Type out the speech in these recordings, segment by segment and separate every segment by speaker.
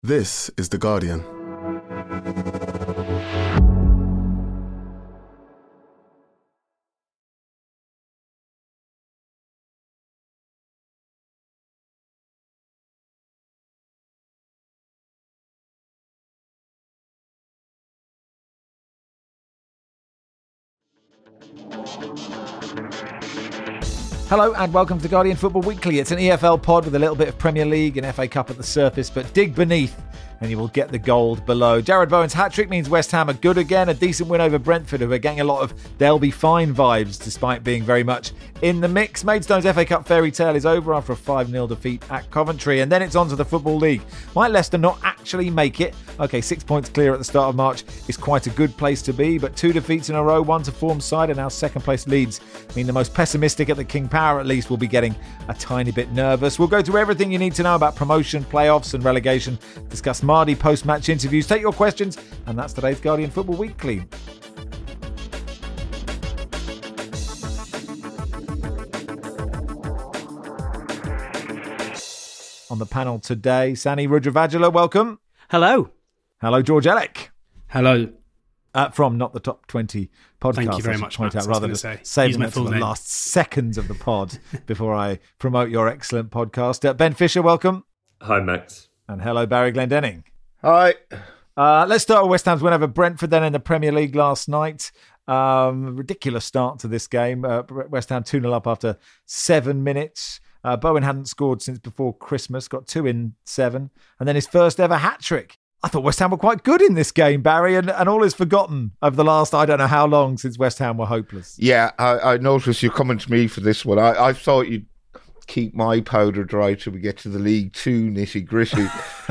Speaker 1: This is The Guardian.
Speaker 2: Hello and welcome to The Guardian Football Weekly. It's an EFL pod with a little bit of Premier League and FA Cup at the surface, but dig beneath and you will get the gold below. Jarrod Bowen's hat-trick means West Ham are good again. A decent win over Brentford, who are getting a lot of they'll be fine vibes despite being very much in the mix. Maidstone's FA Cup fairy tale is over after a 5-0 defeat at Coventry, and then it's on to the Football League. Might Leicester not actually make it? Okay, 6 points clear at the start of March is quite a good place to be, but 2 defeats in a row, 1 to form side, and now second place Leeds mean the most pessimistic at the King Power at least will be getting a tiny bit nervous. We'll go through everything you need to know about promotion, playoffs and relegation, discuss Mardy post-match interviews, take your questions, and that's today's Guardian Football Weekly. On the panel today, Sani Rudravajula, welcome.
Speaker 3: Hello.
Speaker 2: Hello, George Elek.
Speaker 4: Hello.
Speaker 2: From Not the Top 20 podcast.
Speaker 4: Thank you very much,
Speaker 2: Point
Speaker 4: Matt.
Speaker 2: out, rather than saving that for the last seconds of the pod before I promote your excellent podcast. Ben Fisher, welcome.
Speaker 5: Hi, Max.
Speaker 2: And hello, Barry Glendenning.
Speaker 6: Hi.
Speaker 2: Let's start with West Ham's win over Brentford then in the Premier League last night. Ridiculous start to this game. West Ham 2-0 up after 7 minutes. Bowen hadn't scored since before Christmas, got 2 in 7, and then his first ever hat-trick. I thought West Ham were quite good in this game, Barry, and all is forgotten over the last, I don't know how long, since West Ham were hopeless.
Speaker 6: Yeah, I noticed you coming to me for this one. I thought you'd keep my powder dry till we get to the League 2 nitty-gritty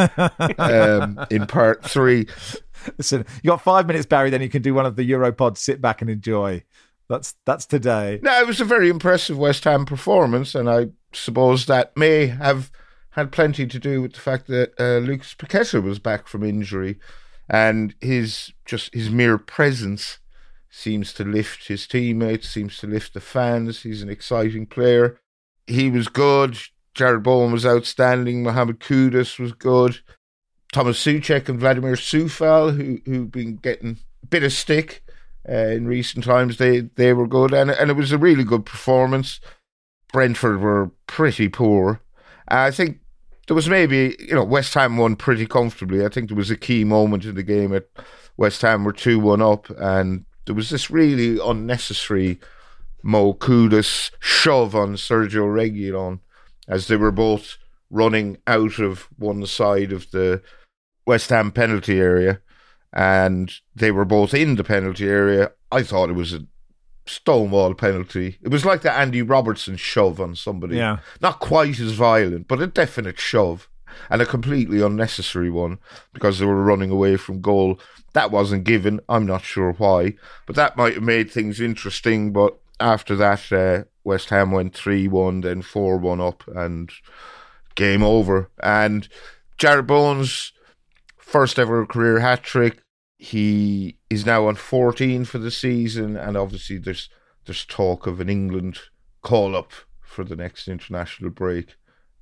Speaker 6: in part 3.
Speaker 2: Listen, you got 5 minutes, Barry, then you can do one of the Europods, sit back and enjoy. That's today.
Speaker 6: No, it was a very impressive West Ham performance, and I suppose that may have had plenty to do with the fact that Lucas Paqueta was back from injury, and his mere presence seems to lift his teammates, seems to lift the fans. He's an exciting player. He was good. Jarrod Bowen was outstanding. Mohamed Kudus was good. Thomas Souček and Vladimir Coufal, who've been getting a bit of stick in recent times, they were good, and it was a really good performance. Brentford were pretty poor. I think there was maybe, West Ham won pretty comfortably. I think there was a key moment in the game at West Ham were 2-1 up, and there was this really unnecessary Mo Kudus shove on Sergio Reguilon as they were both running out of one side of the West Ham penalty area, and they were both in the penalty area. I thought it was a stonewall penalty. It was like the Andy Robertson shove on somebody.
Speaker 2: Yeah.
Speaker 6: Not quite as violent, but a definite shove, and a completely unnecessary one because they were running away from goal. That wasn't given. I'm not sure why, but that might have made things interesting. But after that, West Ham went 3-1, then 4-1 up, and game over. And Jarrod Bowen's first ever career hat-trick. He is now on 14 for the season, and obviously there's talk of an England call-up for the next international break.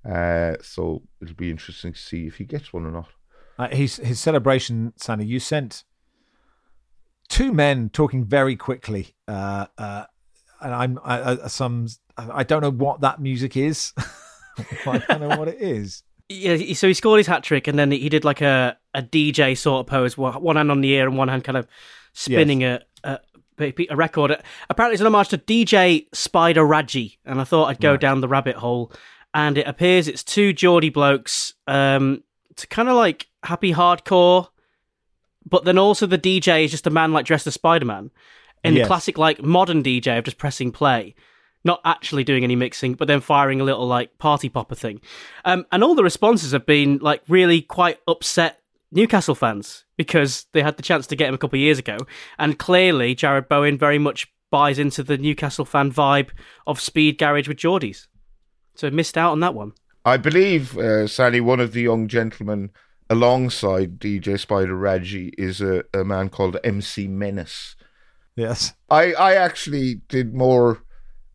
Speaker 6: So it'll be interesting to see if he gets one or not.
Speaker 2: His celebration, Sani, you sent 2 men talking very quickly, and I don't know what that music is. I don't know what it is.
Speaker 3: Yeah, so he scored his hat-trick, and then he did like a DJ sort of pose, one hand on the ear and one hand kind of spinning a record. Apparently it's an homage to DJ Spider Radji, and I thought I'd go down the rabbit hole, and it appears it's 2 Geordie blokes to kind of like happy hardcore, but then also the DJ is just a man like dressed as Spider-Man in the classic like modern DJ of just pressing play. Not actually doing any mixing, but then firing a little like party popper thing. And all the responses have been like really quite upset Newcastle fans because they had the chance to get him a couple of years ago. And clearly Jarrod Bowen very much buys into the Newcastle fan vibe of speed garage with Geordies. So missed out on that one.
Speaker 6: I believe, Sally, one of the young gentlemen alongside DJ Spider Radji is a man called MC Menace.
Speaker 2: Yes.
Speaker 6: I actually did more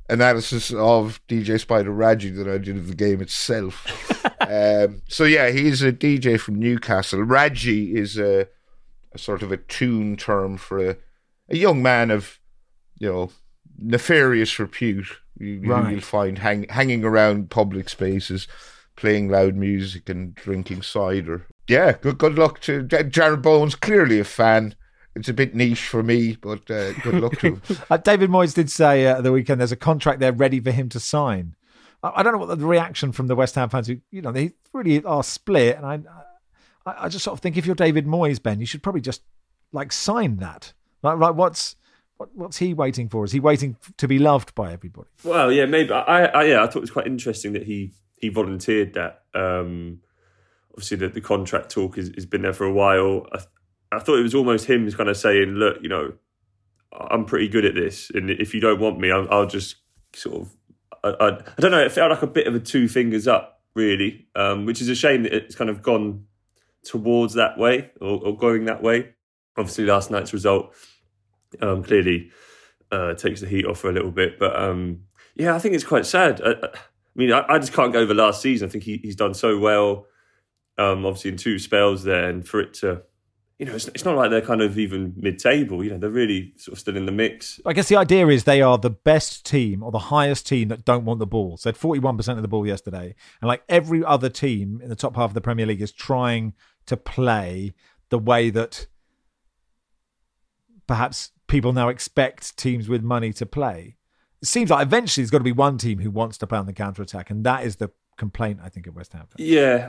Speaker 6: analysis of DJ Spider Raji than I did of the game itself. So yeah, he's a DJ from Newcastle. Raji is a sort of a tune term for a young man of, nefarious repute. You'll find hanging around public spaces, playing loud music and drinking cider. Yeah, good luck to Jared Bowen's clearly a fan. It's a bit niche for me, but good luck to him.
Speaker 2: David Moyes did say at the weekend there's a contract there ready for him to sign. I don't know what the reaction from the West Ham fans who, they really are split. And I just sort of think if you're David Moyes, Ben, you should probably just sign that. Like what's he waiting for? Is he waiting to be loved by everybody?
Speaker 1: Well, yeah, maybe. I thought it was quite interesting that he volunteered that. Obviously, the contract talk has been there for a while. I thought it was almost him kind of saying, look, I'm pretty good at this. And if you don't want me, I'll just sort of... I don't know, it felt like a bit of a two fingers up, really, which is a shame that it's kind of gone towards that way or going that way. Obviously, last night's result clearly takes the heat off for a little bit. But I think it's quite sad. I just can't go over last season. I think he's done so well, obviously in two spells there, and for it to, it's not like they're kind of even mid-table. They're really sort of still in the mix.
Speaker 2: I guess the idea is they are the best team or the highest team that don't want the ball. So they had 41% of the ball yesterday. And like every other team in the top half of the Premier League is trying to play the way that perhaps people now expect teams with money to play. It seems like eventually there's got to be one team who wants to play on the counter-attack, and that is the complaint, I think, of West Ham.
Speaker 1: Yeah,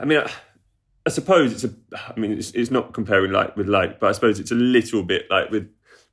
Speaker 1: I suppose it's not comparing like with like, but I suppose it's a little bit like with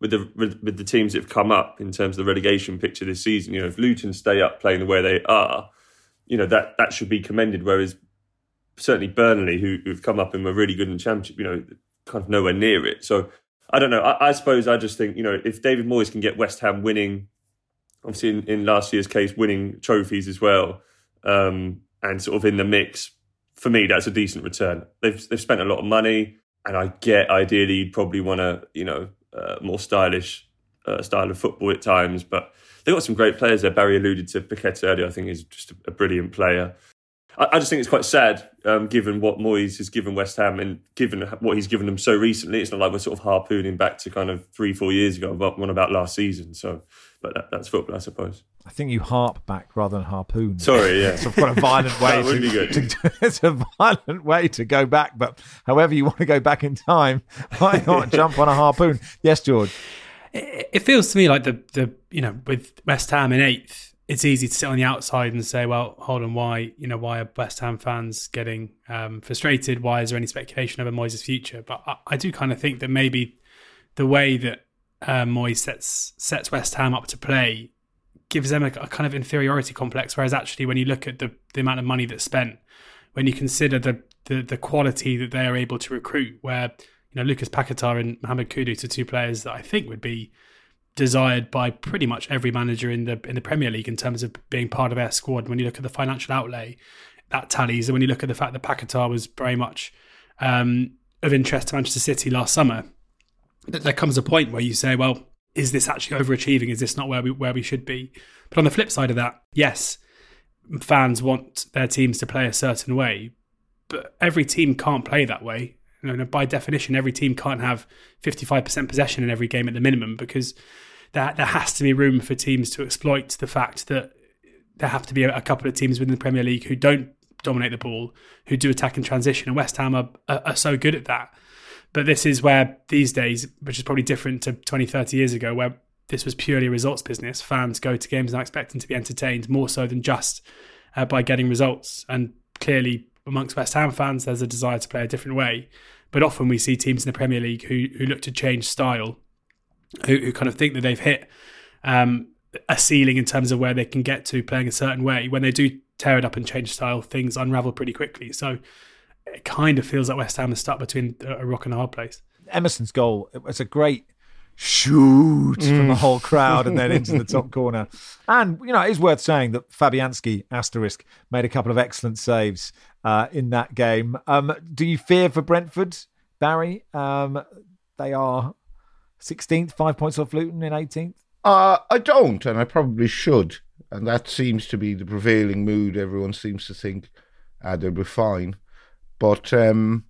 Speaker 1: the teams that have come up in terms of the relegation picture this season. If Luton stay up playing the way they are, that should be commended. Whereas certainly Burnley, who've come up and were really good in the Championship, kind of nowhere near it. So I don't know. I suppose I just think, if David Moyes can get West Ham winning, obviously in last year's case, winning trophies as well, and sort of in the mix, for me, that's a decent return. They've spent a lot of money, and I get ideally you'd probably want a more stylish style of football at times, but they've got some great players there. Barry alluded to Paqueta earlier. I think he's just a brilliant player. I just think it's quite sad, given what Moyes has given West Ham and given what he's given them so recently. It's not like we're sort of harpooning back to kind of 3-4 years ago, one about last season. So, but that's football, I suppose.
Speaker 2: I think you harp back rather than harpoon.
Speaker 1: Sorry, yeah.
Speaker 2: It's quite a violent way.
Speaker 1: That would be good.
Speaker 2: It's a violent way to go back, but however you want to go back in time, why not jump on a harpoon? Yes, George.
Speaker 4: It feels to me like the with West Ham in 8th, it's easy to sit on the outside and say, well, hold on, why are West Ham fans getting frustrated? Why is there any speculation over Moyes' future? But I do kind of think that maybe the way that Moyes sets West Ham up to play gives them a kind of inferiority complex. Whereas actually, when you look at the amount of money that's spent, when you consider the quality that they are able to recruit, where Lucas Paquetá and Mohamed Kudus are two players that I think would be desired by pretty much every manager in the Premier League in terms of being part of their squad. When you look at the financial outlay, that tallies. And when you look at the fact that Paquetá was very much of interest to Manchester City last summer, there comes a point where you say, well, is this actually overachieving? Is this not where we should be? But on the flip side of that, yes, fans want their teams to play a certain way, but every team can't play that way. By definition, every team can't have 55% possession in every game at the minimum, because there has to be room for teams to exploit the fact that there have to be a couple of teams within the Premier League who don't dominate the ball, who do attack in transition, and West Ham are so good at that. But this is where these days, which is probably different to 20, 30 years ago, where this was purely a results business, fans go to games now expecting to be entertained more so than just by getting results. And clearly, amongst West Ham fans, there's a desire to play a different way. But often we see teams in the Premier League who look to change style, who kind of think that they've hit a ceiling in terms of where they can get to playing a certain way. When they do tear it up and change style, things unravel pretty quickly. So it kind of feels like West Ham is stuck between a rock and a hard place.
Speaker 2: Emerson's goal, it was a great shoot from the whole crowd and then into the top corner. And, it is worth saying that Fabianski, asterisk, made a couple of excellent saves in that game. Do you fear for Brentford, Barry? They are 16th, 5 points off Luton in 18th.
Speaker 6: I don't, and I probably should. And that seems to be the prevailing mood. Everyone seems to think they'll be fine. But no,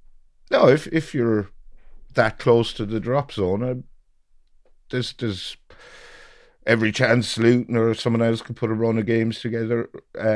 Speaker 6: if you're that close to the drop zone, there's every chance Luton or someone else could put a run of games together.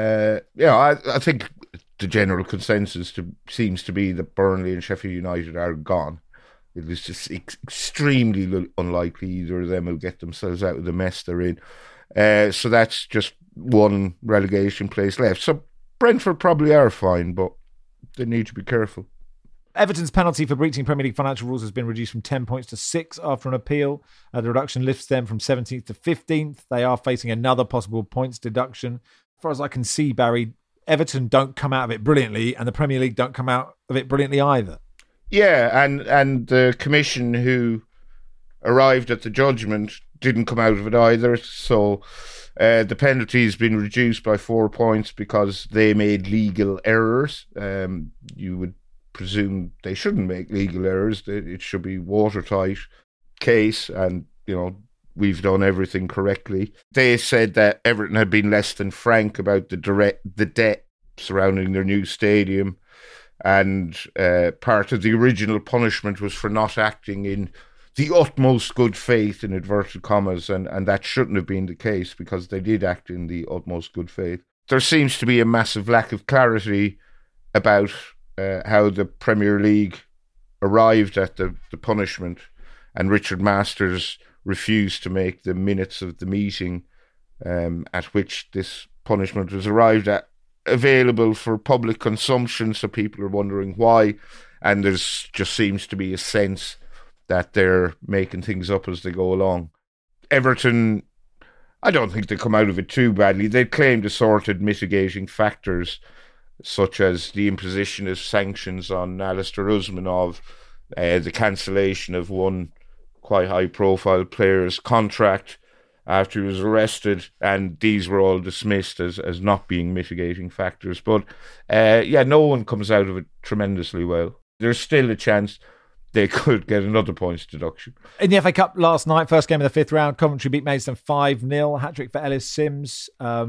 Speaker 6: I think the general consensus seems to be that Burnley and Sheffield United are gone. It is just extremely unlikely either of them will get themselves out of the mess they're in. So that's just one relegation place left. So Brentford probably are fine, but they need to be careful.
Speaker 2: Everton's penalty for breaching Premier League financial rules has been reduced from 10 points to 6 after an appeal. The reduction lifts them from 17th to 15th. They are facing another possible points deduction. As far as I can see, Barry, Everton don't come out of it brilliantly, and the Premier League don't come out of it brilliantly either.
Speaker 6: Yeah, and the commission who arrived at the judgment didn't come out of it either. So the penalty has been reduced by 4 points because they made legal errors. You would presume they shouldn't make legal errors. It should be watertight case, and we've done everything correctly. They said that Everton had been less than frank about the debt surrounding their new stadium, and part of the original punishment was for not acting in the utmost good faith, in inverted commas, and that shouldn't have been the case because they did act in the utmost good faith. There seems to be a massive lack of clarity about how the Premier League arrived at the punishment, and Richard Masters refused to make the minutes of the meeting at which this punishment was arrived at available for public consumption, so people are wondering why, and there's just seems to be a sense that they're making things up as they go along. Everton, I don't think they come out of it too badly. They claimed assorted mitigating factors, such as the imposition of sanctions on Alistair Usmanov, the cancellation of one quite high-profile player's contract after he was arrested, and these were all dismissed as not being mitigating factors. But no one comes out of it tremendously well. There's still a chance they could get another points deduction.
Speaker 2: In the FA Cup last night, first game of the fifth round, Coventry beat Maidstone 5-0, hat-trick for Ellis Sims.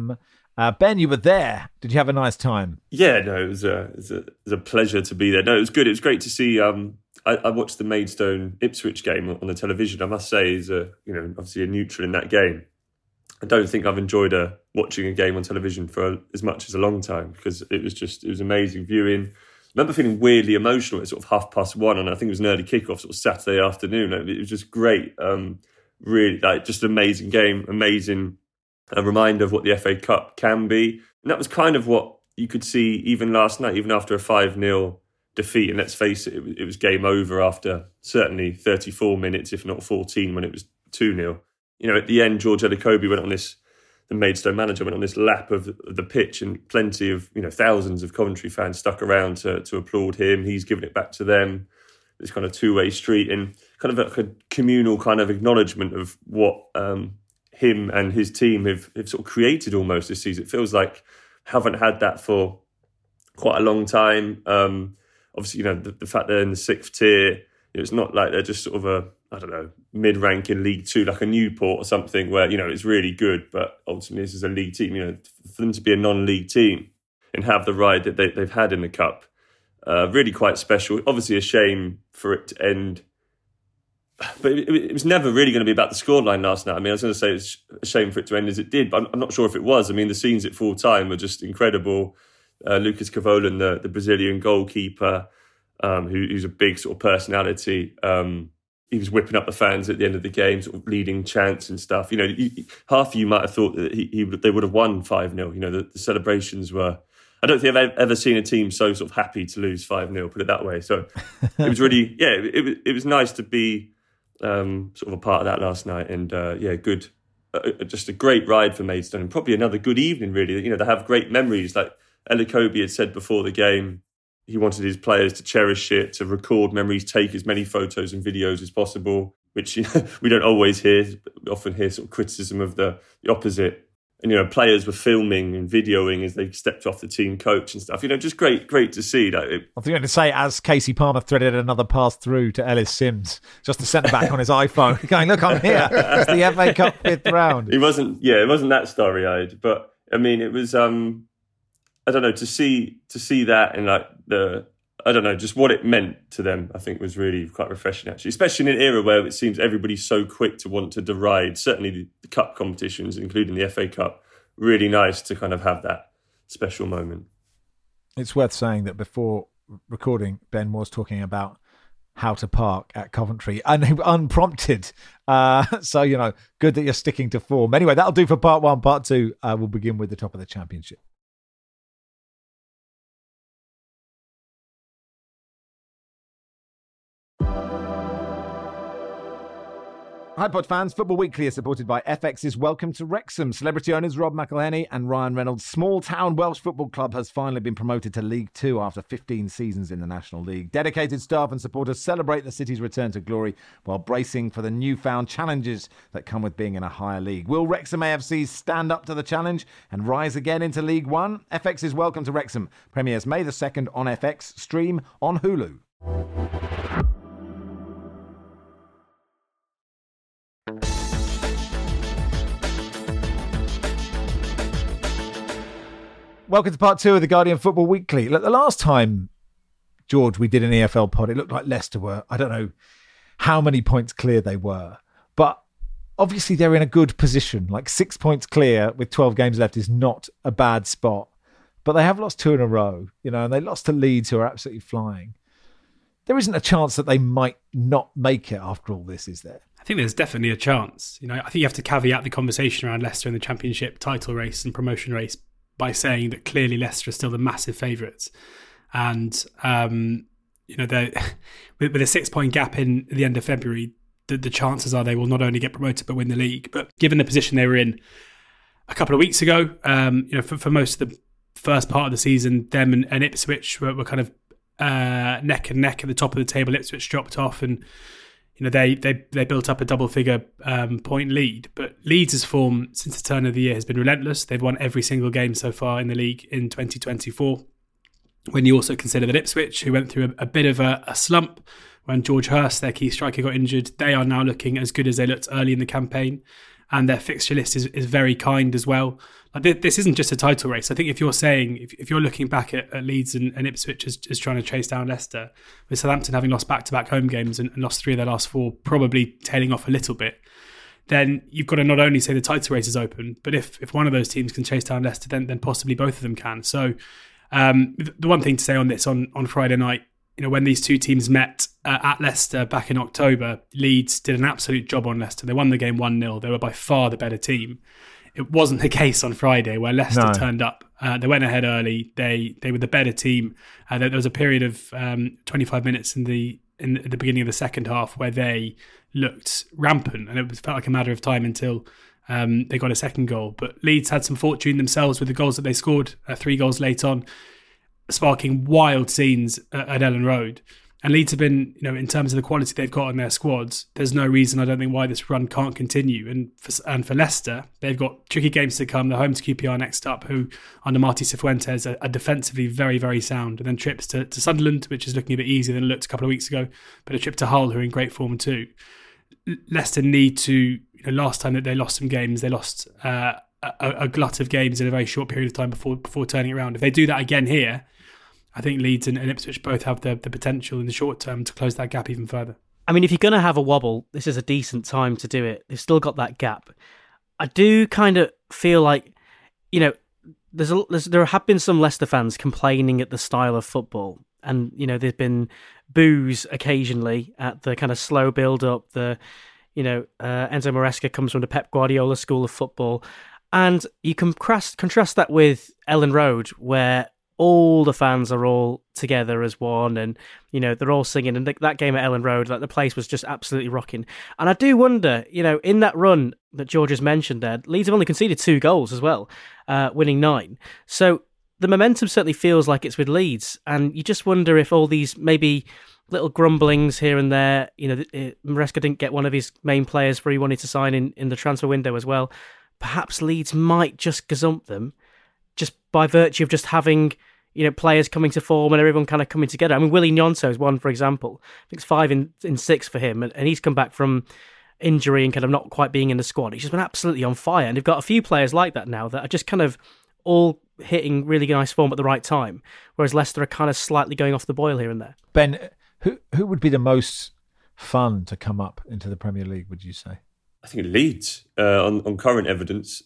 Speaker 2: Ben, you were there. Did you have a nice time?
Speaker 1: Yeah, no, it was a pleasure to be there. No, it was good. It was great to see. I watched the Maidstone Ipswich game on the television. I must say, is obviously a neutral in that game. I don't think I've enjoyed watching a game on television for as much as a long time, because it was amazing viewing. I remember feeling weirdly emotional at sort of 1:30, and I think it was an early kickoff, sort of Saturday afternoon. It was just great. Really, just an amazing game, amazing. A reminder of what the FA Cup can be. And that was kind of what you could see even last night, even after a 5-0 defeat. And let's face it, it was game over after certainly 34 minutes, if not 14, when it was 2-0. At the end, George Edekobi the Maidstone manager went on this lap of the pitch, and plenty of, thousands of Coventry fans stuck around to applaud him. He's given it back to them. This kind of two-way street, and kind of a communal kind of acknowledgement of what him and his team have sort of created almost this season. It feels like haven't had that for quite a long time. Obviously, the fact they're in the 6th tier, it's not like they're just sort of mid-rank in League 2, like a Newport or something where, it's really good, but ultimately this is a league team. For them to be a non-league team and have the ride that they've had in the Cup, really quite special. Obviously a shame for it to end, but it was never really going to be about the scoreline last night. I mean, I was going to say it's a shame for it to end as it did, but I'm not sure if it was. I mean, the scenes at full time were just incredible. Lucas Cavolan, the Brazilian goalkeeper, who's a big sort of personality, he was whipping up the fans at the end of the game, sort of leading chants and stuff. Half of you might have thought that they would have won 5-0. The celebrations were... I don't think I've ever seen a team so sort of happy to lose 5-0, put it that way. So it was really... it was nice to be sort of a part of that last night, and good, just a great ride for Maidstone, and probably another good evening. Really, they have great memories. Like Edekobi had said before the game, he wanted his players to cherish it, to record memories, take as many photos and videos as possible, which we don't always hear. We often hear sort of criticism of the opposite. and players were filming and videoing as they stepped off the team coach and stuff. Just great to see that.
Speaker 2: I think I'm going to say, as Casey Palmer threaded another pass through to Ellis Sims, just the centre back on his iPhone, going, "Look, I'm here. It's the FA Cup 5th round."
Speaker 1: It wasn't that starry-eyed, but I mean, it was. I don't know, to see that and just what it meant to them, I think was really quite refreshing, actually, especially in an era where it seems everybody's so quick to want to deride, certainly the cup competitions, including the FA Cup. Really nice to kind of have that special moment.
Speaker 2: It's worth saying that before recording, Ben was talking about how to park at Coventry, and unprompted. So, good that you're sticking to form. Anyway, that'll do for part 1. Part 2, we'll begin with the top of the Championship. Hi Pod fans, Football Weekly is supported by FX's Welcome to Wrexham. Celebrity owners Rob McElhenney and Ryan Reynolds' small-town Welsh football club has finally been promoted to League 2 after 15 seasons in the National League. Dedicated staff and supporters celebrate the city's return to glory while bracing for the newfound challenges that come with being in a higher league. Will Wrexham AFC stand up to the challenge and rise again into League 1? FX's Welcome to Wrexham premieres May the 2nd on FX, stream on Hulu. Welcome to part 2 of the Guardian Football Weekly. Look, the last time, George, we did an EFL pod, it looked like Leicester were, I don't know how many points clear they were, but obviously they're in a good position. Like 6 points clear with 12 games left is not a bad spot, but they have lost 2 in a row, and they lost to Leeds, who are absolutely flying. There isn't a chance that they might not make it after all this, is there?
Speaker 4: I think there's definitely a chance. I think you have to caveat the conversation around Leicester in the Championship title race and promotion race by saying that clearly Leicester are still the massive favourites. And, they're, with a 6-point gap in the end of February, the chances are they will not only get promoted but win the league. But given the position they were in a couple of weeks ago, for most of the first part of the season, them and Ipswich were kind of neck and neck at the top of the table. Ipswich dropped off and they built up a double-figure point lead. But Leeds' form since the turn of the year has been relentless. They've won every single game so far in the league in 2024. When you also consider that Ipswich, who went through a bit of a slump when George Hurst, their key striker, got injured, they are now looking as good as they looked early in the campaign. And their fixture list is very kind as well. Like this isn't just a title race. I think if you're looking back at Leeds and Ipswich as trying to chase down Leicester, with Southampton having lost back-to-back home games and lost 3 of their last 4, probably tailing off a little bit, then you've got to not only say the title race is open, but if one of those teams can chase down Leicester, then possibly both of them can. So the one thing to say on this on Friday night, when these two teams met at Leicester back in October, Leeds did an absolute job on Leicester. They won the game 1-0. They were by far the better team. It wasn't the case on Friday where Leicester turned up. They went ahead early. They were the better team. There was a period of 25 minutes in the beginning of the second half where they looked rampant, and it felt like a matter of time until they got a second goal. But Leeds had some fortune themselves with the goals that they scored, 3 goals late on, sparking wild scenes at Ellen Road. And Leeds have been, in terms of the quality they've got in their squads, there's no reason, I don't think, why this run can't continue. And for Leicester, they've got tricky games to come. They're home to QPR next up, who, under Martí Cifuentes, are defensively very, very sound. And then trips to Sunderland, which is looking a bit easier than it looked a couple of weeks ago, but a trip to Hull, who are in great form too. Leicester need to, last time that they lost some games, they lost a glut of games in a very short period of time before turning it around. If they do that again here, I think Leeds and Ipswich both have the potential in the short term to close that gap even further.
Speaker 3: I mean, if you're going to have a wobble, this is a decent time to do it. They've still got that gap. I do kind of feel like, there have been some Leicester fans complaining at the style of football. And, there's been boos occasionally at the kind of slow build-up. Enzo Maresca comes from the Pep Guardiola school of football. And you can contrast that with Ellen Road, where all the fans are all together as one, and they're all singing. And that game at Ellen Road, the place was just absolutely rocking. And I do wonder, in that run that George has mentioned there, Leeds have only conceded 2 goals as well, winning 9. So the momentum certainly feels like it's with Leeds, and you just wonder if all these maybe little grumblings here and there. Maresca didn't get one of his main players where he wanted to sign in the transfer window as well. perhaps Leeds might just gazump them just by virtue of just having, players coming to form and everyone kind of coming together. I mean, Willie Gnonto is one, for example. I think it's 5 in 6 for him, and he's come back from injury and kind of not quite being in the squad. He's just been absolutely on fire, and they've got a few players like that now that are just kind of all hitting really nice form at the right time, whereas Leicester are kind of slightly going off the boil here and there.
Speaker 2: Ben, who would be the most fun to come up into the Premier League, would you say?
Speaker 1: I think Leeds, on current evidence.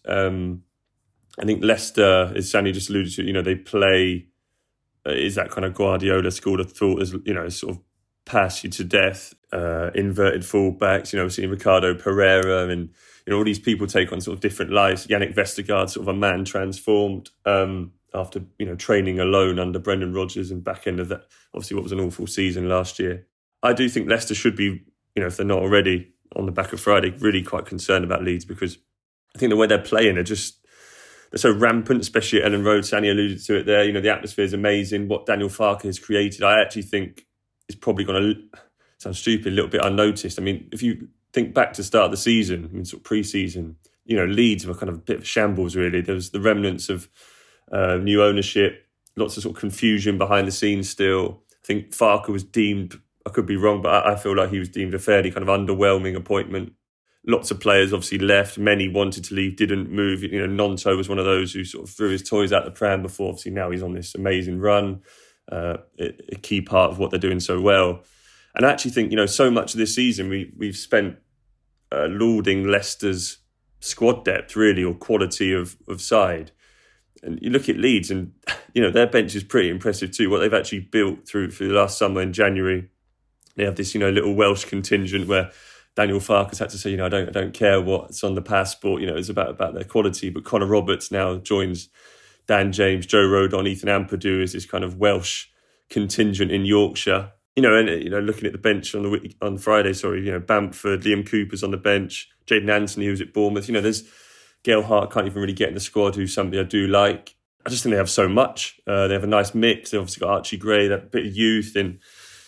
Speaker 1: I think Leicester, as Sandy just alluded to, they play, is that kind of Guardiola school of thought, as sort of pass you to death, inverted fullbacks, we've seen Ricardo Pereira and, all these people take on sort of different lives. Yannick Vestergaard, sort of a man transformed after, training alone under Brendan Rodgers and back end of that, obviously what was an awful season last year. I do think Leicester should be, if they're not already on the back of Friday, really quite concerned about Leeds, because I think the way they're playing, they're so rampant, especially at Ellen Road. Sandy alluded to it there. The atmosphere is amazing. What Daniel Farke has created, I actually think is probably going to sound stupid, a little bit unnoticed. I mean, if you think back to the start of the season, sort of pre-season, Leeds were kind of a bit of shambles, really. There was the remnants of new ownership, lots of sort of confusion behind the scenes still. I think Farke was deemed, I could be wrong, but I feel like he was deemed a fairly kind of underwhelming appointment. Lots of players obviously left. Many wanted to leave, didn't move. Gnonto was one of those who sort of threw his toys out the pram before. Obviously now he's on this amazing run, a key part of what they're doing so well. And I actually think, so much of this season we've spent lauding Leicester's squad depth, really, or quality of side. And you look at Leeds and, their bench is pretty impressive too. What they've actually built through for the last summer in January. They have this, little Welsh contingent where Daniel Farke has had to say, I don't care what's on the passport, it's about their quality. But Connor Roberts now joins Dan James, Joe Rodon, Ethan Ampadu as this kind of Welsh contingent in Yorkshire. Looking at the bench on Friday, Bamford, Liam Cooper's on the bench, Jayden Anthony, who's at Bournemouth. There's Gail Hart, can't even really get in the squad, who's somebody I do like. I just think they have so much. They have a nice mix. They've obviously got Archie Gray, that bit of youth. And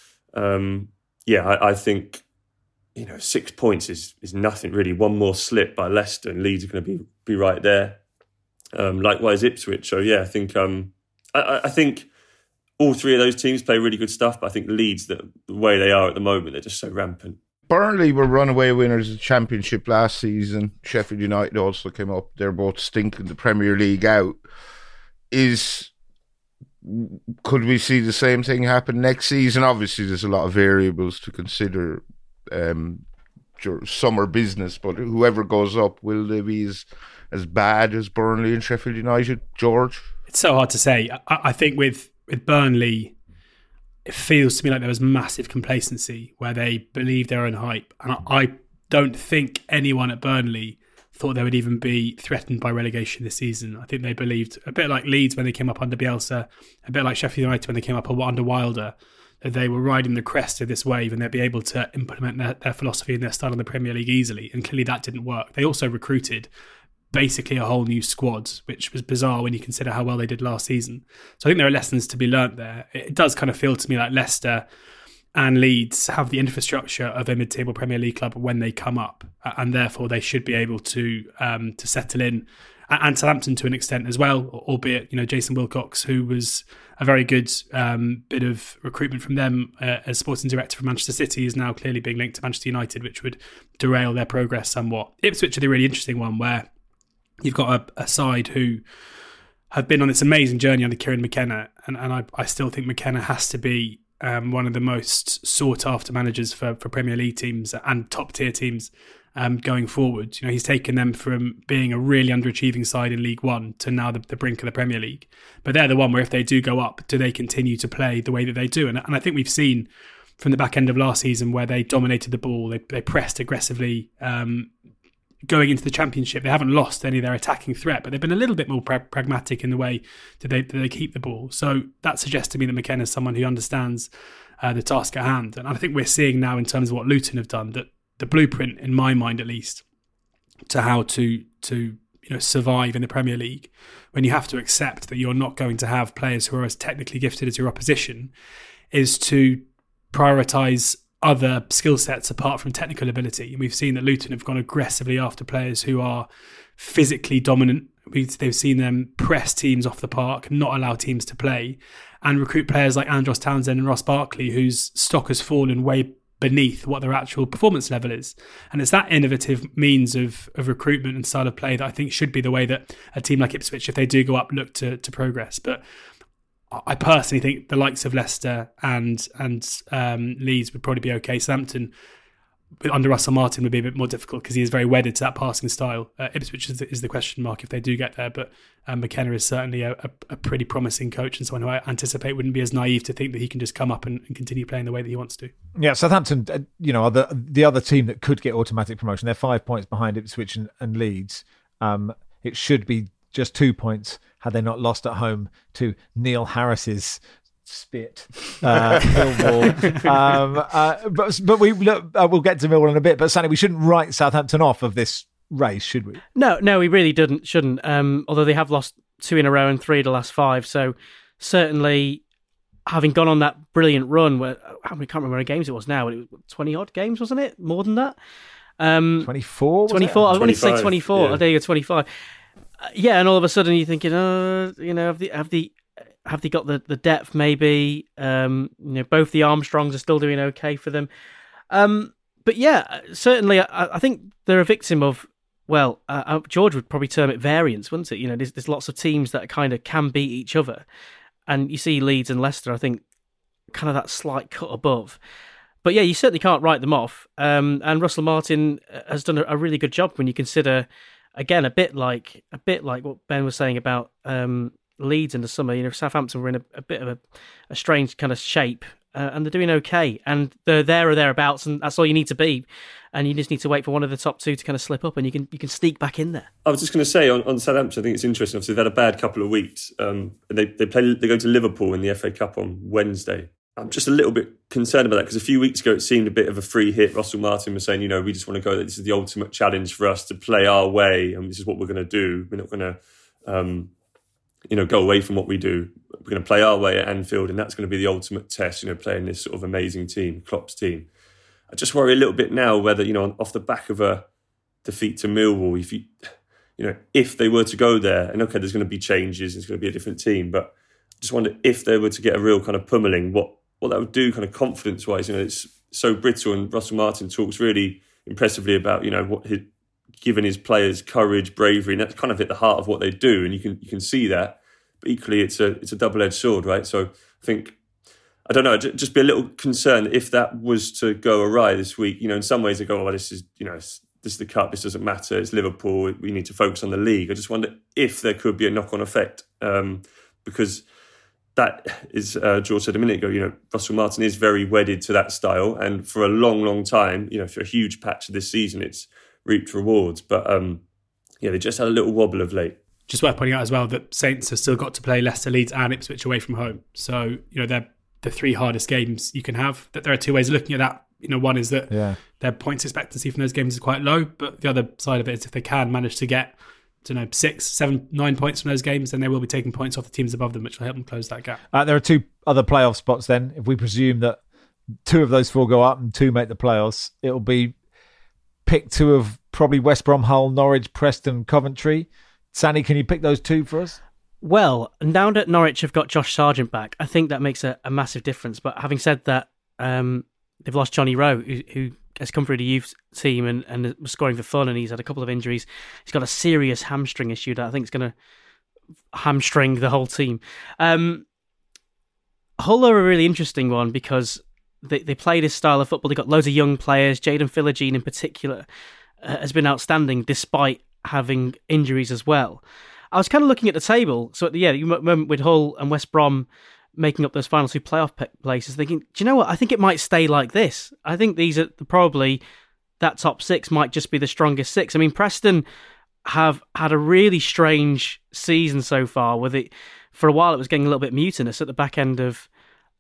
Speaker 1: I think, 6 points is nothing really. One more slip by Leicester and Leeds are going to be right there. Likewise Ipswich. So I think I think all three of those teams play really good stuff, but I think Leeds, the way they are at the moment, they're just so rampant.
Speaker 6: Burnley were runaway winners of the Championship last season. Sheffield United also came up. They're both stinking the Premier League out. Could we see the same thing happen next season? Obviously, there's a lot of variables to consider. Summer business, but whoever goes up, will they be as bad as Burnley and Sheffield United, George?
Speaker 4: It's so hard to say. I think with Burnley, it feels to me like there was massive complacency where they believed their own hype. And I don't think anyone at Burnley thought they would even be threatened by relegation this season. I think they believed, a bit like Leeds when they came up under Bielsa, a bit like Sheffield United when they came up under Wilder, that they were riding the crest of this wave and they'd be able to implement their philosophy and their style in the Premier League easily. And clearly that didn't work. They also recruited basically a whole new squad, which was bizarre when you consider how well they did last season. So I think there are lessons to be learnt there. It does kind of feel to me like Leicester and Leeds have the infrastructure of a mid-table Premier League club when they come up, and therefore they should be able to settle in. And Southampton to an extent as well, albeit Jason Wilcox, who was a very good bit of recruitment from them as sporting director for Manchester City, is now clearly being linked to Manchester United, which would derail their progress somewhat. Ipswich are the really interesting one, where you've got a side who have been on this amazing journey under Kieran McKenna, and I still think McKenna has to be one of the most sought-after managers for Premier League teams and top-tier teams going forward. He's taken them from being a really underachieving side in League One to now the brink of the Premier League. But they're the one where if they do go up, do they continue to play the way that they do? And I think we've seen from the back end of last season where they dominated the ball, they pressed aggressively going into the Championship. They haven't lost any of their attacking threat, but they've been a little bit more pragmatic in the way that they keep the ball. So that suggests to me that McKenna is someone who understands the task at hand. And I think we're seeing now in terms of what Luton have done, that the blueprint, in my mind at least, to how to survive in the Premier League, when you have to accept that you're not going to have players who are as technically gifted as your opposition, is to prioritise other skill sets apart from technical ability. And we've seen that Luton have gone aggressively after players who are physically dominant. They've seen them press teams off the park, not allow teams to play, and recruit players like Andros Townsend and Ross Barkley, whose stock has fallen way beneath what their actual performance level is. And it's that innovative means of recruitment and style of play that I think should be the way that a team like Ipswich, if they do go up, look to progress. But I personally think the likes of Leicester and Leeds would probably be okay. Southampton, under Russell Martin, would be a bit more difficult because he is very wedded to that passing style. Ipswich is the question mark if they do get there, but McKenna is certainly a pretty promising coach and someone who I anticipate wouldn't be as naive to think that he can just come up and continue playing the way that he wants to.
Speaker 2: Yeah, Southampton, are the other team that could get automatic promotion. They're 5 points behind Ipswich and Leeds. It should be just 2 points had they not lost at home to Neil Harris's spit Millwall. But we'll get to Millwall in a bit. But Sandy, we shouldn't write Southampton off of this race, should we?
Speaker 3: No, we really shouldn't. Although they have lost 2 in a row and 3 of the last 5, so certainly having gone on that brilliant run, where I can't remember how many games it was now. It was 20 odd games, wasn't it? More than that.
Speaker 2: 24.
Speaker 3: 24. I wanted to say 24.
Speaker 1: Yeah.
Speaker 3: Oh, there you go, 25. Yeah, and all of a sudden you're thinking, have they got the depth? Maybe. Both the Armstrongs are still doing okay for them. But yeah, certainly, I think they're a victim of. Well, George would probably term it variance, wouldn't it? There's lots of teams that kind of can beat each other, and you see Leeds and Leicester, I think, kind of that slight cut above. But yeah, you certainly can't write them off. And Russell Martin has done a really good job when you consider. Again, a bit like what Ben was saying about Leeds in the summer. Southampton were in a bit of a strange kind of shape, and they're doing okay, and they're there or thereabouts, and that's all you need to be. And you just need to wait for one of the top 2 to kind of slip up, and you can sneak back in there.
Speaker 1: I was just going to say on Southampton, I think it's interesting. Obviously, they've had a bad couple of weeks. They go to Liverpool in the FA Cup on Wednesday. I'm just a little bit concerned about that because a few weeks ago it seemed a bit of a free hit. Russell Martin was saying, we just want to go. This is the ultimate challenge for us to play our way, and this is what we're going to do. We're not going to, go away from what we do. We're going to play our way at Anfield, and that's going to be the ultimate test. Playing this sort of amazing team, Klopp's team. I just worry a little bit now whether off the back of a defeat to Millwall, if they were to go there, and okay, there's going to be changes, it's going to be a different team, but I just wonder if they were to get a real kind of pummeling, what that would do kind of confidence-wise. It's so brittle, and Russell Martin talks really impressively about, giving his players courage, bravery, and that's kind of at the heart of what they do, and you can see that. But equally, it's a double-edged sword, right? So I think, I don't know, I'd just be a little concerned if that was to go awry this week. In some ways they go, this is the cup, this doesn't matter, it's Liverpool, we need to focus on the league. I just wonder if there could be a knock-on effect, because that is, George said a minute ago, Russell Martin is very wedded to that style. And for a long, long time, for a huge patch of this season, it's reaped rewards. But they just had a little wobble of late.
Speaker 4: Just worth pointing out as well that Saints have still got to play Leicester, Leeds and Ipswich away from home. So, they're the 3 hardest games you can have. That there are 2 ways of looking at that. One is that their points expectancy from those games is quite low. But the other side of it is if they can manage to get 6, 7, 9 points from those games, then they will be taking points off the teams above them, which will help them close that gap.
Speaker 2: There are 2 other playoff spots then. If we presume that 2 of those 4 go up and 2 make the playoffs, it'll be pick 2 of probably West Brom, Hull, Norwich, Preston, Coventry. Sandy, can you pick those 2 for us?
Speaker 3: Well, now that Norwich have got Josh Sargent back, I think that makes a massive difference. But having said that, they've lost Johnny Rowe, who has come through the youth team and was scoring for fun, and he's had a couple of injuries. He's got a serious hamstring issue that I think is going to hamstring the whole team. Hull are a really interesting one because they play this style of football. They've got loads of young players. Jayden Philogene in particular has been outstanding despite having injuries as well. I was kind of looking at the table. So with Hull and West Brom making up those final 2 playoff places, thinking, do you know what? I think it might stay like this. I think these are probably, that top 6 might just be the strongest 6. I mean, Preston have had a really strange season so far with it. For a while, it was getting a little bit mutinous at the back end of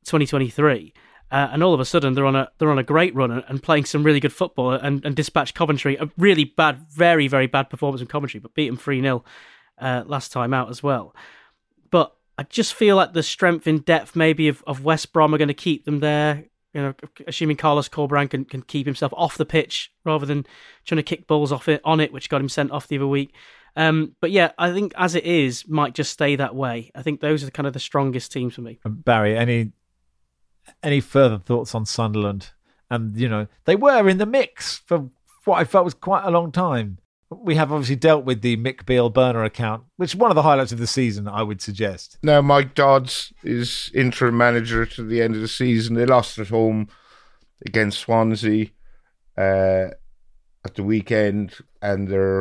Speaker 3: 2023. And all of a sudden, they're on a great run and playing some really good football and dispatched Coventry. A really bad, very, very bad performance from Coventry, but beat them 3-0 last time out as well. But I just feel like the strength in depth maybe of West Brom are going to keep them there. assuming Carlos Corberán can keep himself off the pitch rather than trying to kick balls on it, which got him sent off the other week. But yeah, I think as it is, might just stay that way. I think those are kind of the strongest teams for me.
Speaker 2: Barry, any further thoughts on Sunderland? And, they were in the mix for what I felt was quite a long time. We have obviously dealt with the Mick Beale burner account, which is one of the highlights of the season, I would suggest.
Speaker 6: Now, Mike Dodds is interim manager to the end of the season. They lost at home against Swansea at the weekend, and they're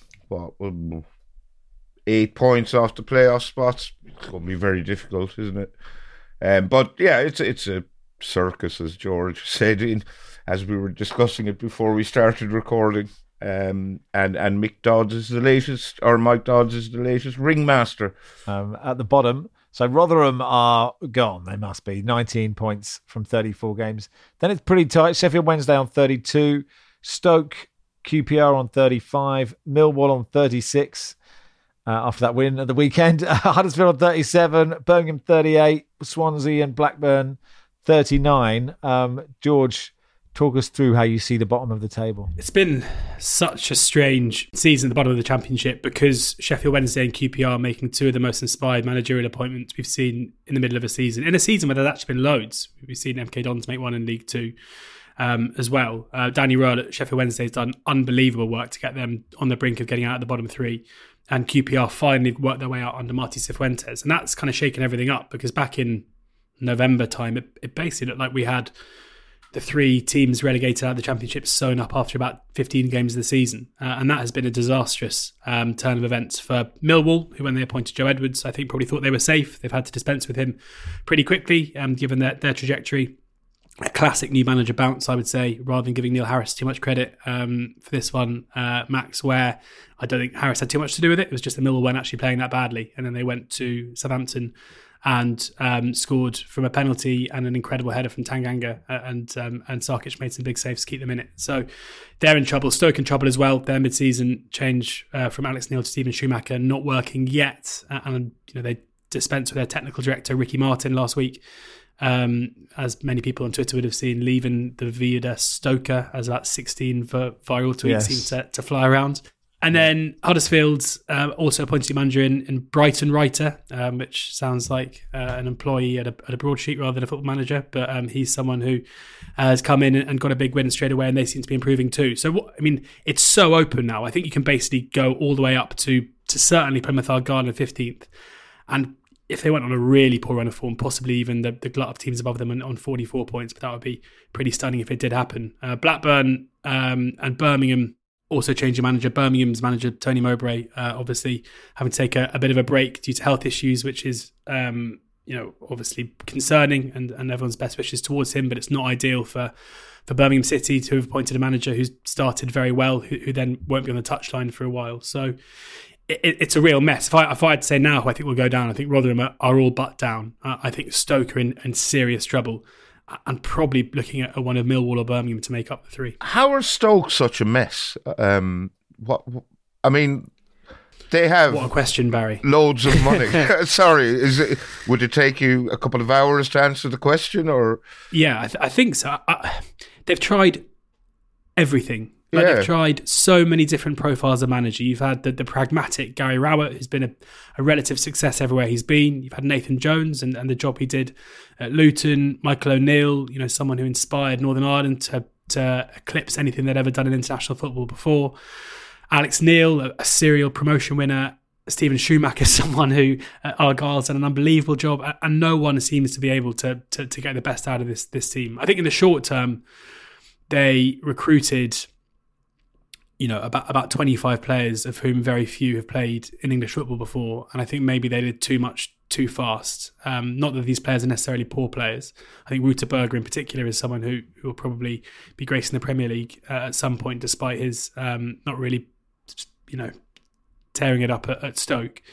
Speaker 6: 8 points off the playoff spots. It's going to be very difficult, isn't it? But yeah, it's a circus, as George said, as we were discussing it before we started recording. And Mike Dodds is the latest ringmaster.
Speaker 2: At the bottom, so Rotherham are gone. They must be 19 points from 34 games. Then it's pretty tight. Sheffield Wednesday on 32, Stoke, QPR on 35, Millwall on 36. After that win at the weekend, Huddersfield on 37, Birmingham 38, Swansea and Blackburn 39. George, talk us through how you see the bottom of the table.
Speaker 4: It's been such a strange season at the bottom of the Championship because Sheffield Wednesday and QPR are making two of the most inspired managerial appointments we've seen in the middle of a season. In a season where there's actually been loads. We've seen MK Dons make one in League Two as well. Danny Röhl at Sheffield Wednesday has done unbelievable work to get them on the brink of getting out of the bottom three. And QPR finally worked their way out under Martí Cifuentes. And that's kind of shaken everything up because back in November time, it basically looked like we had the three teams relegated out of the Championship sewn up after about 15 games of the season. And that has been a disastrous turn of events for Millwall, who when they appointed Joe Edwards, I think probably thought they were safe. They've had to dispense with him pretty quickly, given their trajectory. A classic new manager bounce, I would say, rather than giving Neil Harris too much credit for this one, Max, where I don't think Harris had too much to do with it. It was just the Millwall weren't actually playing that badly. And then they went to Southampton and scored from a penalty and an incredible header from Tanganga, and Sarkic made some big saves to keep them in it. So they're in trouble. Stoke in trouble as well. Their mid-season change from Alex Neil to Steven Schumacher not working yet, and they dispensed with their technical director Ricky Martin last week. As many people on Twitter would have seen, leaving the Vida Stoker as about 16 viral tweets seem to fly around. And then Huddersfield also appointed a manager in Brighton Writer, which sounds like an employee at a broadsheet rather than a football manager. But he's someone who has come in and got a big win straight away, and they seem to be improving too. So, it's so open now. I think you can basically go all the way up to certainly Plymouth Argyle 15th. And if they went on a really poor run of form, possibly even the glut of teams above them on 44 points, but that would be pretty stunning if it did happen. Blackburn and Birmingham also changing manager. Birmingham's manager, Tony Mowbray, obviously having to take a bit of a break due to health issues, which is obviously concerning, and everyone's best wishes towards him, but it's not ideal for Birmingham City to have appointed a manager who's started very well, who then won't be on the touchline for a while. So it's a real mess. If I had to say now who I think will go down, I think Rotherham are all but down. I think Stoke are in serious trouble, and probably looking at one of Millwall or Birmingham to make up the three.
Speaker 6: How are Stoke such a mess? They have...
Speaker 4: What a question, Barry.
Speaker 6: Loads of money. Sorry, would it take you a couple of hours to answer the question? Or
Speaker 4: yeah, I think so. They've tried everything. They've tried so many different profiles of manager. You've had the pragmatic Gary Rowett, who's been a relative success everywhere he's been. You've had Nathan Jones and the job he did at Luton. Michael O'Neill, someone who inspired Northern Ireland to eclipse anything they'd ever done in international football before. Alex Neil, a serial promotion winner. Steven Schumacher, someone who at Argyle's done an unbelievable job, and no one seems to be able to get the best out of this team. I think in the short term, they recruited about 25 players, of whom very few have played in English football before. And I think maybe they did too much too fast. Not that these players are necessarily poor players. I think Rutaberger in particular is someone who will probably be gracing the Premier League at some point, despite his not really, tearing it up at Stoke.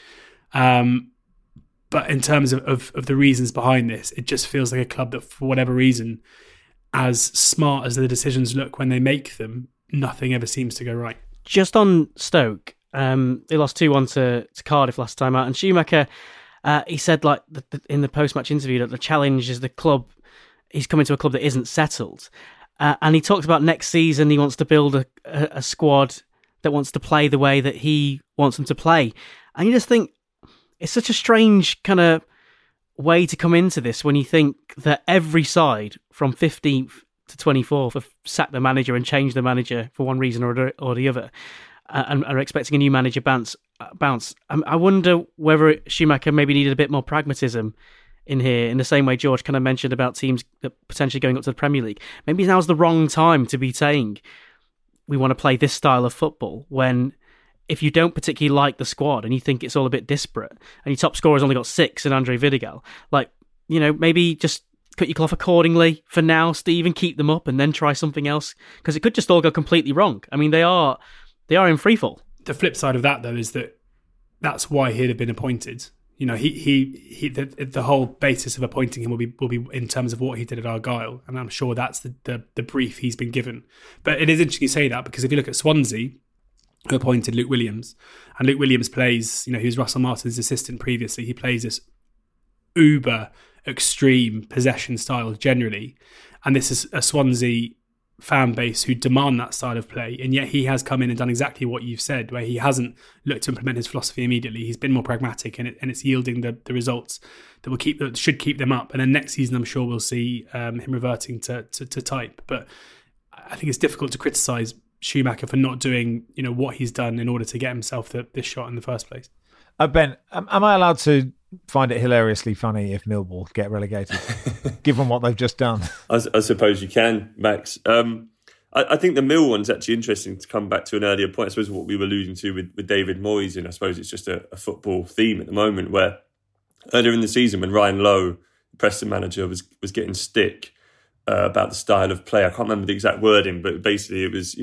Speaker 4: But in terms of the reasons behind this, it just feels like a club that, for whatever reason, as smart as the decisions look when they make them, nothing ever seems to go right.
Speaker 3: Just on Stoke, they lost 2-1 to Cardiff last time out, and Schumacher, he said in the post-match interview that the challenge is the club he's coming to a club that isn't settled. And he talked about next season he wants to build a squad that wants to play the way that he wants them to play. And you just think it's such a strange kind of way to come into this when you think that every side from 15th to 24th have sacked the manager and changed the manager for one reason or the other, and are expecting a new manager bounce. I wonder whether Schumacher maybe needed a bit more pragmatism in here, in the same way George kind of mentioned about teams that potentially going up to the Premier League. Maybe now's the wrong time to be saying we want to play this style of football, when if you don't particularly like the squad and you think it's all a bit disparate, and your top scorer's only got 6 in Andre Vidigal, maybe just cut your cloth accordingly for now, Steve, and keep them up and then try something else, because it could just all go completely wrong. I mean, they are in freefall.
Speaker 4: The flip side of that, though, is that's why he'd have been appointed. The whole basis of appointing him will be in terms of what he did at Argyle, and I'm sure that's the brief he's been given. But it is interesting you say that, because if you look at Swansea, who appointed Luke Williams, and Luke Williams plays, he was Russell Martin's assistant previously, he plays this uber extreme possession style generally, and this is a Swansea fan base who demand that style of play, and yet he has come in and done exactly what you've said, where he hasn't looked to implement his philosophy immediately. He's been more pragmatic, and it's yielding the results that should keep them up. And then next season, I'm sure we'll see him reverting to type. But I think it's difficult to criticise Schumacher for not doing what he's done in order to get himself this shot in the first place.
Speaker 2: Ben, am I allowed to find it hilariously funny if Millwall get relegated, given what they've just done?
Speaker 1: I suppose you can, Max. I think the Mill one's actually interesting to come back to an earlier point. I suppose what we were alluding to with David Moyes, and I suppose it's just a football theme at the moment, where earlier in the season when Ryan Lowe, Preston manager, was getting stick about the style of play. I can't remember the exact wording, but basically it was,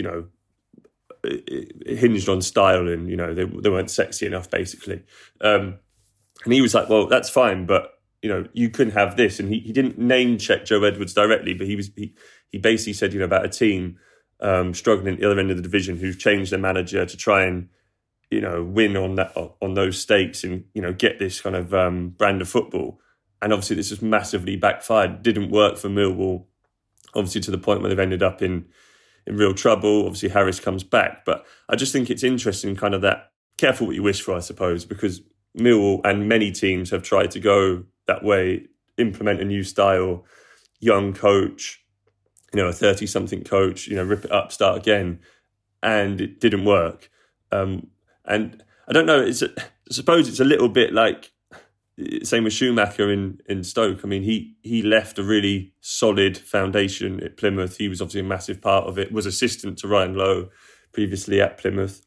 Speaker 1: it hinged on style, and, they weren't sexy enough, basically. And he was like, well, that's fine, but, you couldn't have this. And he didn't name check Joe Edwards directly, but he basically said, about a team struggling at the other end of the division who've changed their manager to try and, win on those stakes and, get this kind of brand of football. And obviously this has massively backfired. Didn't work for Millwall, obviously to the point where they've ended up in real trouble. Obviously Harris comes back. But I just think it's interesting, kind of that careful what you wish for, I suppose, because Millwall and many teams have tried to go that way, implement a new style, young coach, a 30-something coach, rip it up, start again, and it didn't work. And I don't know, I suppose it's a little bit like, same with Schumacher in Stoke. I mean, he left a really solid foundation at Plymouth. He was obviously a massive part of it, was assistant to Ryan Lowe previously at Plymouth.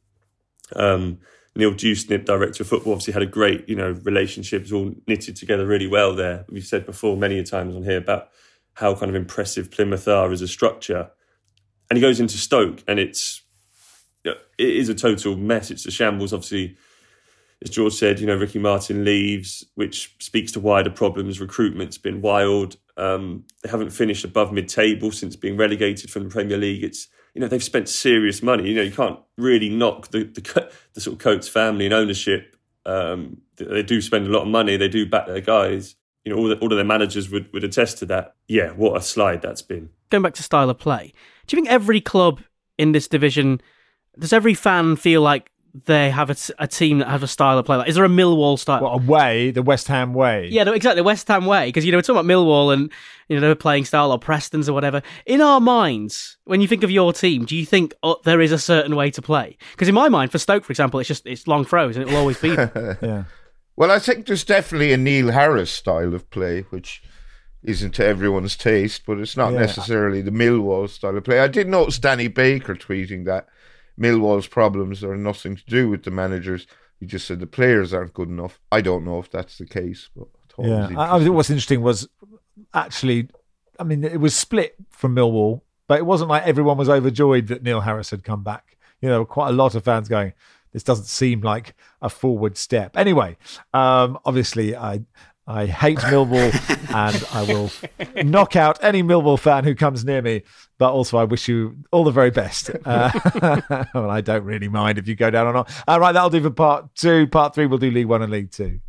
Speaker 1: Neil Dewsnip, director of football, obviously had a great, relationships all knitted together really well there. We've said before many times on here about how kind of impressive Plymouth are as a structure. And he goes into Stoke and it is a total mess. It's a shambles. Obviously, as George said, Ricky Martin leaves, which speaks to wider problems. Recruitment's been wild. They haven't finished above mid-table since being relegated from the Premier League. It's, they've spent serious money. You can't really knock the sort of Coates family and ownership. They do spend a lot of money. They do back their guys. All of their managers would attest to that. Yeah, what a slide that's been.
Speaker 3: Going back to style of play, do you think every club in this division, does every fan feel like they have a team that has a style of play? Like, is there a Millwall style?
Speaker 2: What, a way? The West Ham way?
Speaker 3: Yeah, exactly, the West Ham way. Because, we're talking about Millwall and, they're playing style, or Preston's or whatever. In our minds, when you think of your team, do you think there is a certain way to play? Because in my mind, for Stoke, for example, it's long throws and it will always be there.
Speaker 2: Yeah.
Speaker 6: Well, I think there's definitely a Neil Harris style of play, which isn't to everyone's taste, but it's not necessarily the Millwall style of play. I did notice Danny Baker tweeting that Millwall's problems are nothing to do with the managers. He just said the players aren't good enough. I don't know if that's the case, but
Speaker 2: I think what's interesting was actually, it was split from Millwall, but it wasn't like everyone was overjoyed that Neil Harris had come back. There were quite a lot of fans going, this doesn't seem like a forward step. Anyway, obviously I hate Millwall and I will knock out any Millwall fan who comes near me. But also I wish you all the very best. Well, I don't really mind if you go down or not. All right, that'll do for part 2. Part 3, we'll do League 1 and League 2.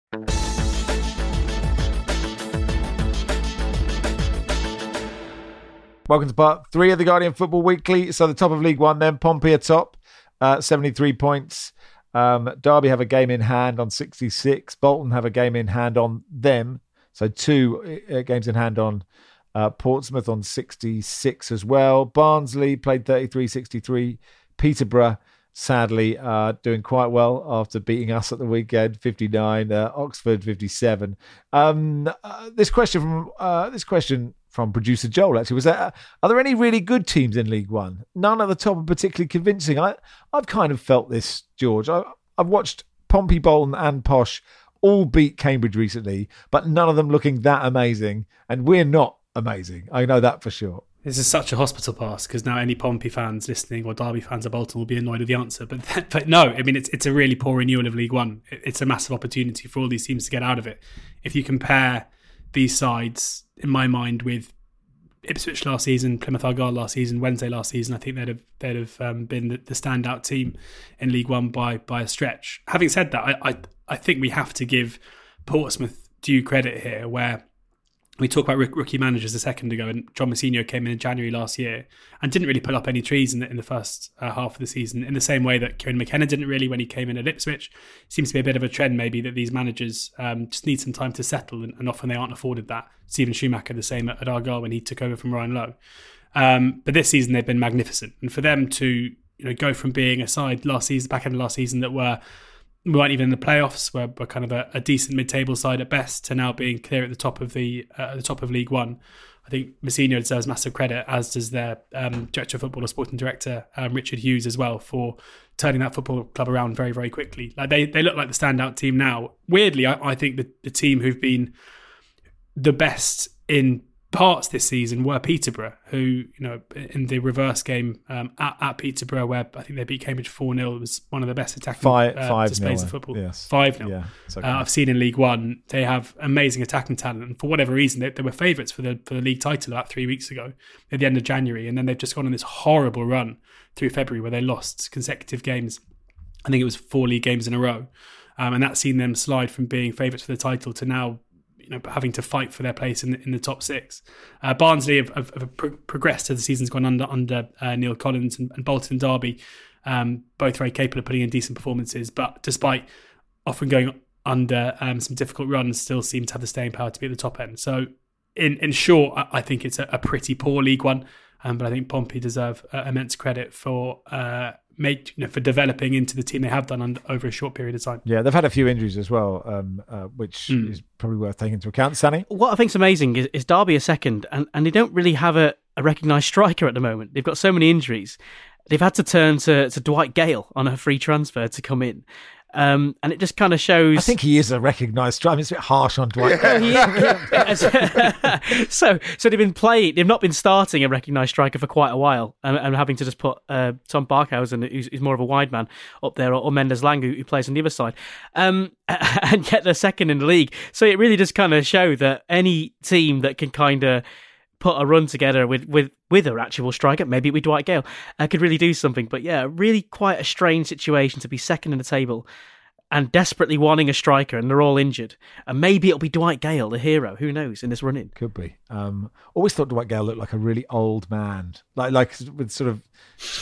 Speaker 2: Welcome to part 3 of the Guardian Football Weekly. So the top of League One then, Pompey are top, 73 points. Derby have a game in hand on 66. Bolton have a game in hand on them. So 2 games in hand on Portsmouth on 66 as well. Barnsley played 33-63. Peterborough, sadly, doing quite well after beating us at the weekend, 59. Oxford, 57. This question from producer Joel actually was are there any really good teams in League One? None at the top are particularly convincing. I've kind of felt this, George. I've watched Pompey, Bolton and Posh all beat Cambridge recently, but none of them looking that amazing, and we're not amazing. I know that for sure.
Speaker 4: This is such a hospital pass because now any Pompey fans listening or Derby fans of Bolton will be annoyed with the answer. But no, I mean, it's a really poor renewal of League One. It's a massive opportunity for all these teams to get out of it. If you compare these sides, in my mind, with Ipswich last season, Plymouth Argyle last season, Wednesday last season, I think they'd have been the standout team in League One by a stretch. Having said that, I think we have to give Portsmouth due credit here, where we talked about rookie managers a second ago, and John Mousinho came in January last year and didn't really put up any trees in the first half of the season, in the same way that Kieran McKenna didn't really when he came in at Ipswich. Seems to be a bit of a trend maybe that these managers just need some time to settle, and often they aren't afforded that. Stephen Schumacher the same at Argyle when he took over from Ryan Lowe. But this season they've been magnificent, and for them to go from being a side last season, back end of last season, that we weren't even in the playoffs, we're kind of a decent mid-table side at best, to now being clear at the top of top of League One. I think Mousinho deserves massive credit, as does their director of football or sporting director, Richard Hughes, as well, for turning that football club around very, very quickly. Like they look like the standout team now. Weirdly, I think the team who've been the best in parts this season were Peterborough, who, in the reverse game at Peterborough, where I think they beat Cambridge 4-0, it was one of the best attacking displays of football.
Speaker 2: Yes.
Speaker 4: 5-0.
Speaker 2: Yeah, okay.
Speaker 4: I've seen in League One. They have amazing attacking talent, and for whatever reason, they were favourites for the league title about 3 weeks ago at the end of January, and then they've just gone on this horrible run through February where they lost consecutive games. I think it was 4 league games in a row, and that's seen them slide from being favourites for the title to now having to fight for their place in the top 6. Barnsley have progressed as the season's gone under Neil Collins, and Bolton and Derby, both very capable of putting in decent performances, but despite often going under some difficult runs, still seem to have the staying power to be at the top end. So in short, I think it's a pretty poor League One, but I think Pompey deserve immense credit for for developing into the team they have done over a short period of time.
Speaker 2: Yeah, they've had a few injuries as well, which is probably worth taking into account. Sani?
Speaker 3: What I think's amazing is Derby are second, and they don't really have a recognised striker at the moment. They've got so many injuries. They've had to turn to Dwight Gale on a free transfer to come in. And it just kind of shows. I
Speaker 2: think he is a recognised striker. I mean, it's a bit harsh on Dwight.
Speaker 3: So they've been playing. They've not been starting a recognised striker for quite a while, and having to just put Tom Barkhausen, who's more of a wide man, up there, or Mendes Lang, who plays on the other side, and yet they're second in the league. So it really does kind of show that any team that can kind of put a run together with an actual striker, maybe with Dwight Gale, could really do something. But yeah, really quite a strange situation to be second in the table and desperately wanting a striker, and they're all injured. And maybe it'll be Dwight Gale, the hero. Who knows, in this run-in?
Speaker 2: Could be. Always thought Dwight Gale looked like a really old man, like with sort of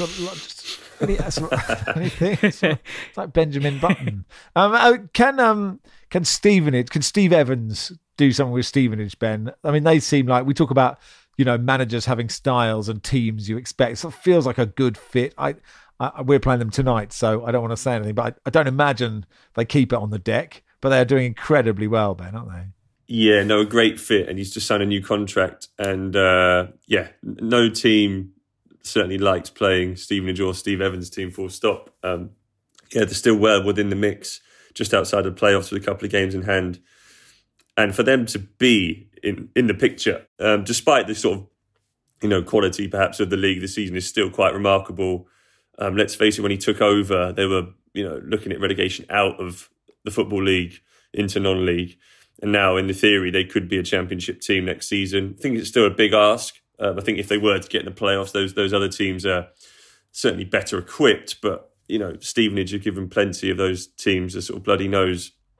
Speaker 2: anything. It's like Benjamin Button. Can Steve Evans do something with Stevenage, Ben? I mean, they seem like, we talk about, managers having styles and teams you expect. So it feels like a good fit. We're playing them tonight, so I don't want to say anything, but I don't imagine they keep it on the deck. But they are doing incredibly well, Ben, aren't they?
Speaker 1: Yeah, no, a great fit, and he's just signed a new contract. And no team certainly likes playing Stevenage or Steve Evans' team, full stop. They're still well within the mix, just outside of the playoffs with a couple of games in hand. And for them to be in the picture, despite the sort of quality perhaps of the league this season, is still quite remarkable. Let's face it, when he took over, they were looking at relegation out of the Football League into non-league. And now, in the theory, they could be a championship team next season. I think it's still a big ask. I think if they were to get in the playoffs, those other teams are certainly better equipped. But, Stevenage have given plenty of those teams a sort of bloody nose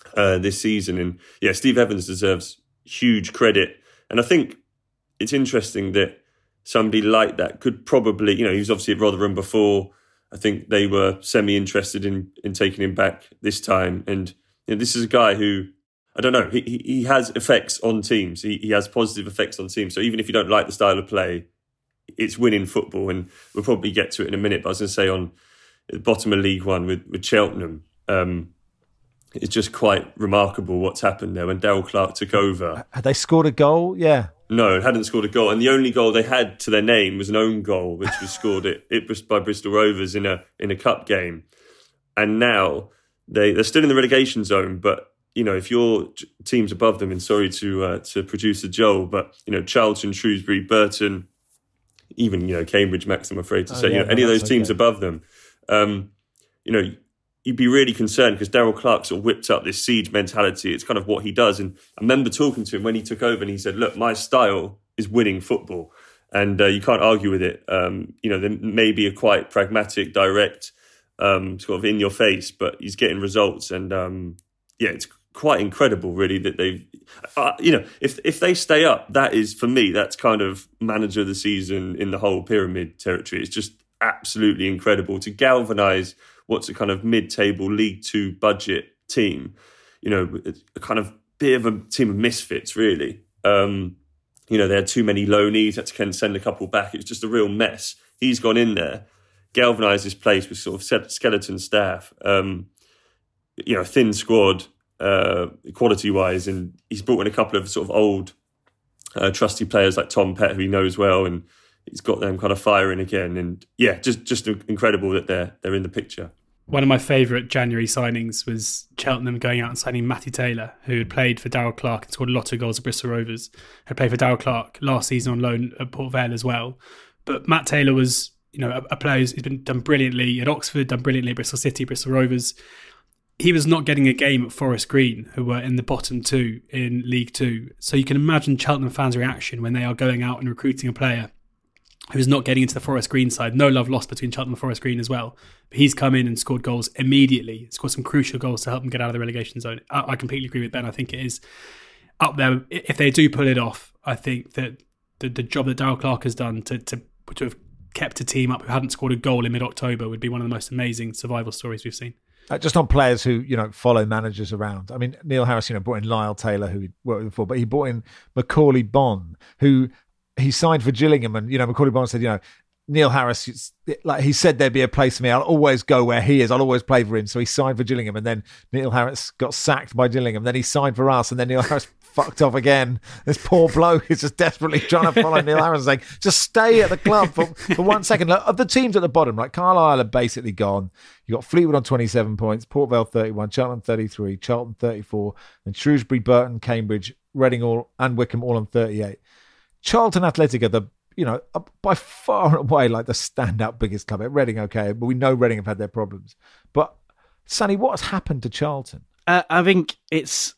Speaker 1: this season. And yeah, Steve Evans deserves huge credit. And I think it's interesting that somebody like that could probably, he was obviously at Rotherham before. I think they were semi-interested in taking him back this time. And this is a guy who, I don't know, he has effects on teams. He has positive effects on teams. So even if you don't like the style of play, it's winning football. And we'll probably get to it in a minute. But I was going to say on the bottom of League One with Cheltenham, it's just quite remarkable what's happened there when Darrell Clarke took over.
Speaker 2: Had they scored a goal? Yeah.
Speaker 1: No, hadn't scored a goal. And the only goal they had to their name was an own goal, which was scored by Bristol Rovers in a cup game. And now they're still in the relegation zone, but if your team's above them, and sorry to producer Joel, but Charlton, Shrewsbury, Burton, even Cambridge, Max, I'm afraid to say, any of those teams above them, you'd be really concerned because Darrell Clarke sort of whipped up this siege mentality. It's kind of what he does. And I remember talking to him when he took over, and he said, "Look, my style is winning football, and you can't argue with it. There may be a quite pragmatic, direct, sort of in your face, but he's getting results, and it's quite incredible, really, that they've, if they stay up, that is, for me, that's kind of manager of the season in the whole pyramid territory. It's just absolutely incredible to galvanise what's a kind of mid-table League Two budget team, a kind of bit of a team of misfits, really. They had too many loanees, had to send a couple back. It was just a real mess. He's gone in there, galvanised this place with sort of skeleton staff, thin squad, quality-wise, and he's brought in a couple of sort of old, trusty players like Tom Pett, who he knows well, and he's got them kind of firing again. And yeah, just incredible that they're in the picture.
Speaker 4: One of my favourite January signings was Cheltenham going out and signing Matty Taylor, who had played for Darrell Clarke and scored a lot of goals at Bristol Rovers. Had played for Darrell Clarke last season on loan at Port Vale as well. But Matt Taylor was, a player who's been done brilliantly at Oxford, done brilliantly at Bristol City, Bristol Rovers. He was not getting a game at Forest Green, who were in the bottom two in League Two. So you can imagine Cheltenham fans' reaction when they are going out and recruiting a player who's not getting into the Forest Green side. No love lost between Cheltenham and Forest Green as well. But he's come in and scored goals immediately, scored some crucial goals to help them get out of the relegation zone. I completely agree with Ben. I think it is up there. If they do pull it off, I think that the job that Darrell Clarke has done to have kept a team up who hadn't scored a goal in mid-October would be one of the most amazing survival stories we've seen.
Speaker 2: Just on players who, follow managers around. I mean, Neil Harris, brought in Lyle Taylor, who he'd worked with before, but he brought in Macaulay Bonne, who he signed for Gillingham. And, Macaulay Bonne said, Neil Harris, like he said, there'd be a place for me. I'll always go where he is. I'll always play for him. So he signed for Gillingham, and then Neil Harris got sacked by Gillingham. Then he signed for us, and then Neil Harris fucked off again. This poor bloke is just desperately trying to follow Neil Harris, saying, just stay at the club for 1 second. Look, of the teams at the bottom, like Carlisle are basically gone. You got Fleetwood on 27 points, Port Vale 31, Cheltenham 33, Charlton 34, and Shrewsbury, Burton, Cambridge, Reading and Wickham all on 38. Charlton Athletic are the, by far and away, like the standout biggest club. At Reading, okay, but we know Reading have had their problems. But Sonny, what has happened to Charlton?
Speaker 3: I think it's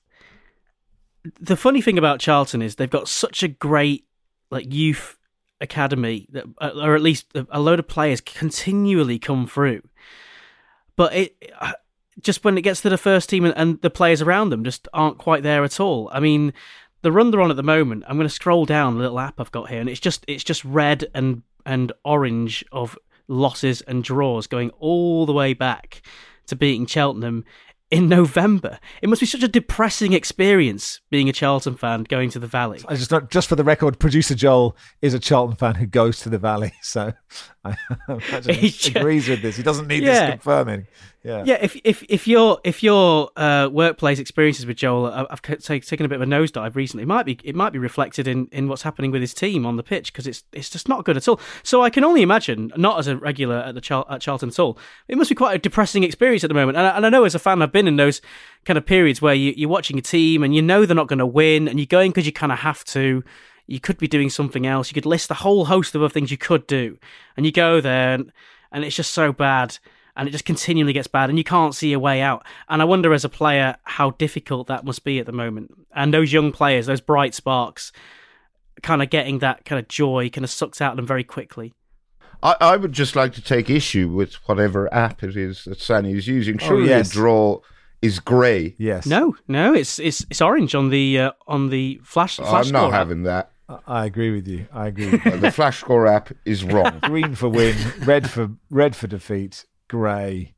Speaker 3: the funny thing about Charlton is they've got such a great youth academy that, or at least a load of players continually come through. But it just when it gets to the first team and the players around them just aren't quite there at all. I mean, the run they're on at the moment, I'm going to scroll down the little app I've got here, and it's just red and orange of losses and draws going all the way back to beating Cheltenham in November. It must be such a depressing experience being a Charlton fan going to the Valley.
Speaker 2: Just for the record, producer Joel is a Charlton fan who goes to the Valley, so I imagine he agrees with this. He doesn't need this confirming. Yeah.
Speaker 3: If your workplace experiences with Joel, I've taken a bit of a nosedive recently. It might be reflected in what's happening with his team on the pitch, because it's just not good at all. So I can only imagine, not as a regular at Charlton at all, it must be quite a depressing experience at the moment. And I know as a fan, I've been in those kind of periods where you're watching a team and they're not going to win, and you're going because you kind of have to. You could be doing something else. You could list a whole host of other things you could do, and you go there and it's just so bad. And it just continually gets bad, and you can't see a way out. And I wonder, as a player, how difficult that must be at the moment. And those young players, those bright sparks, kind of getting that kind of joy kind of sucked out of them very quickly.
Speaker 6: I would just like to take issue with whatever app it is that Sanny is using. Surely a draw is grey.
Speaker 2: Yes.
Speaker 3: No, it's orange on the flash.
Speaker 6: I'm not
Speaker 3: score
Speaker 6: having that.
Speaker 2: I agree with you.
Speaker 6: The Flash Score app is wrong.
Speaker 2: Green for win, red for defeat, grey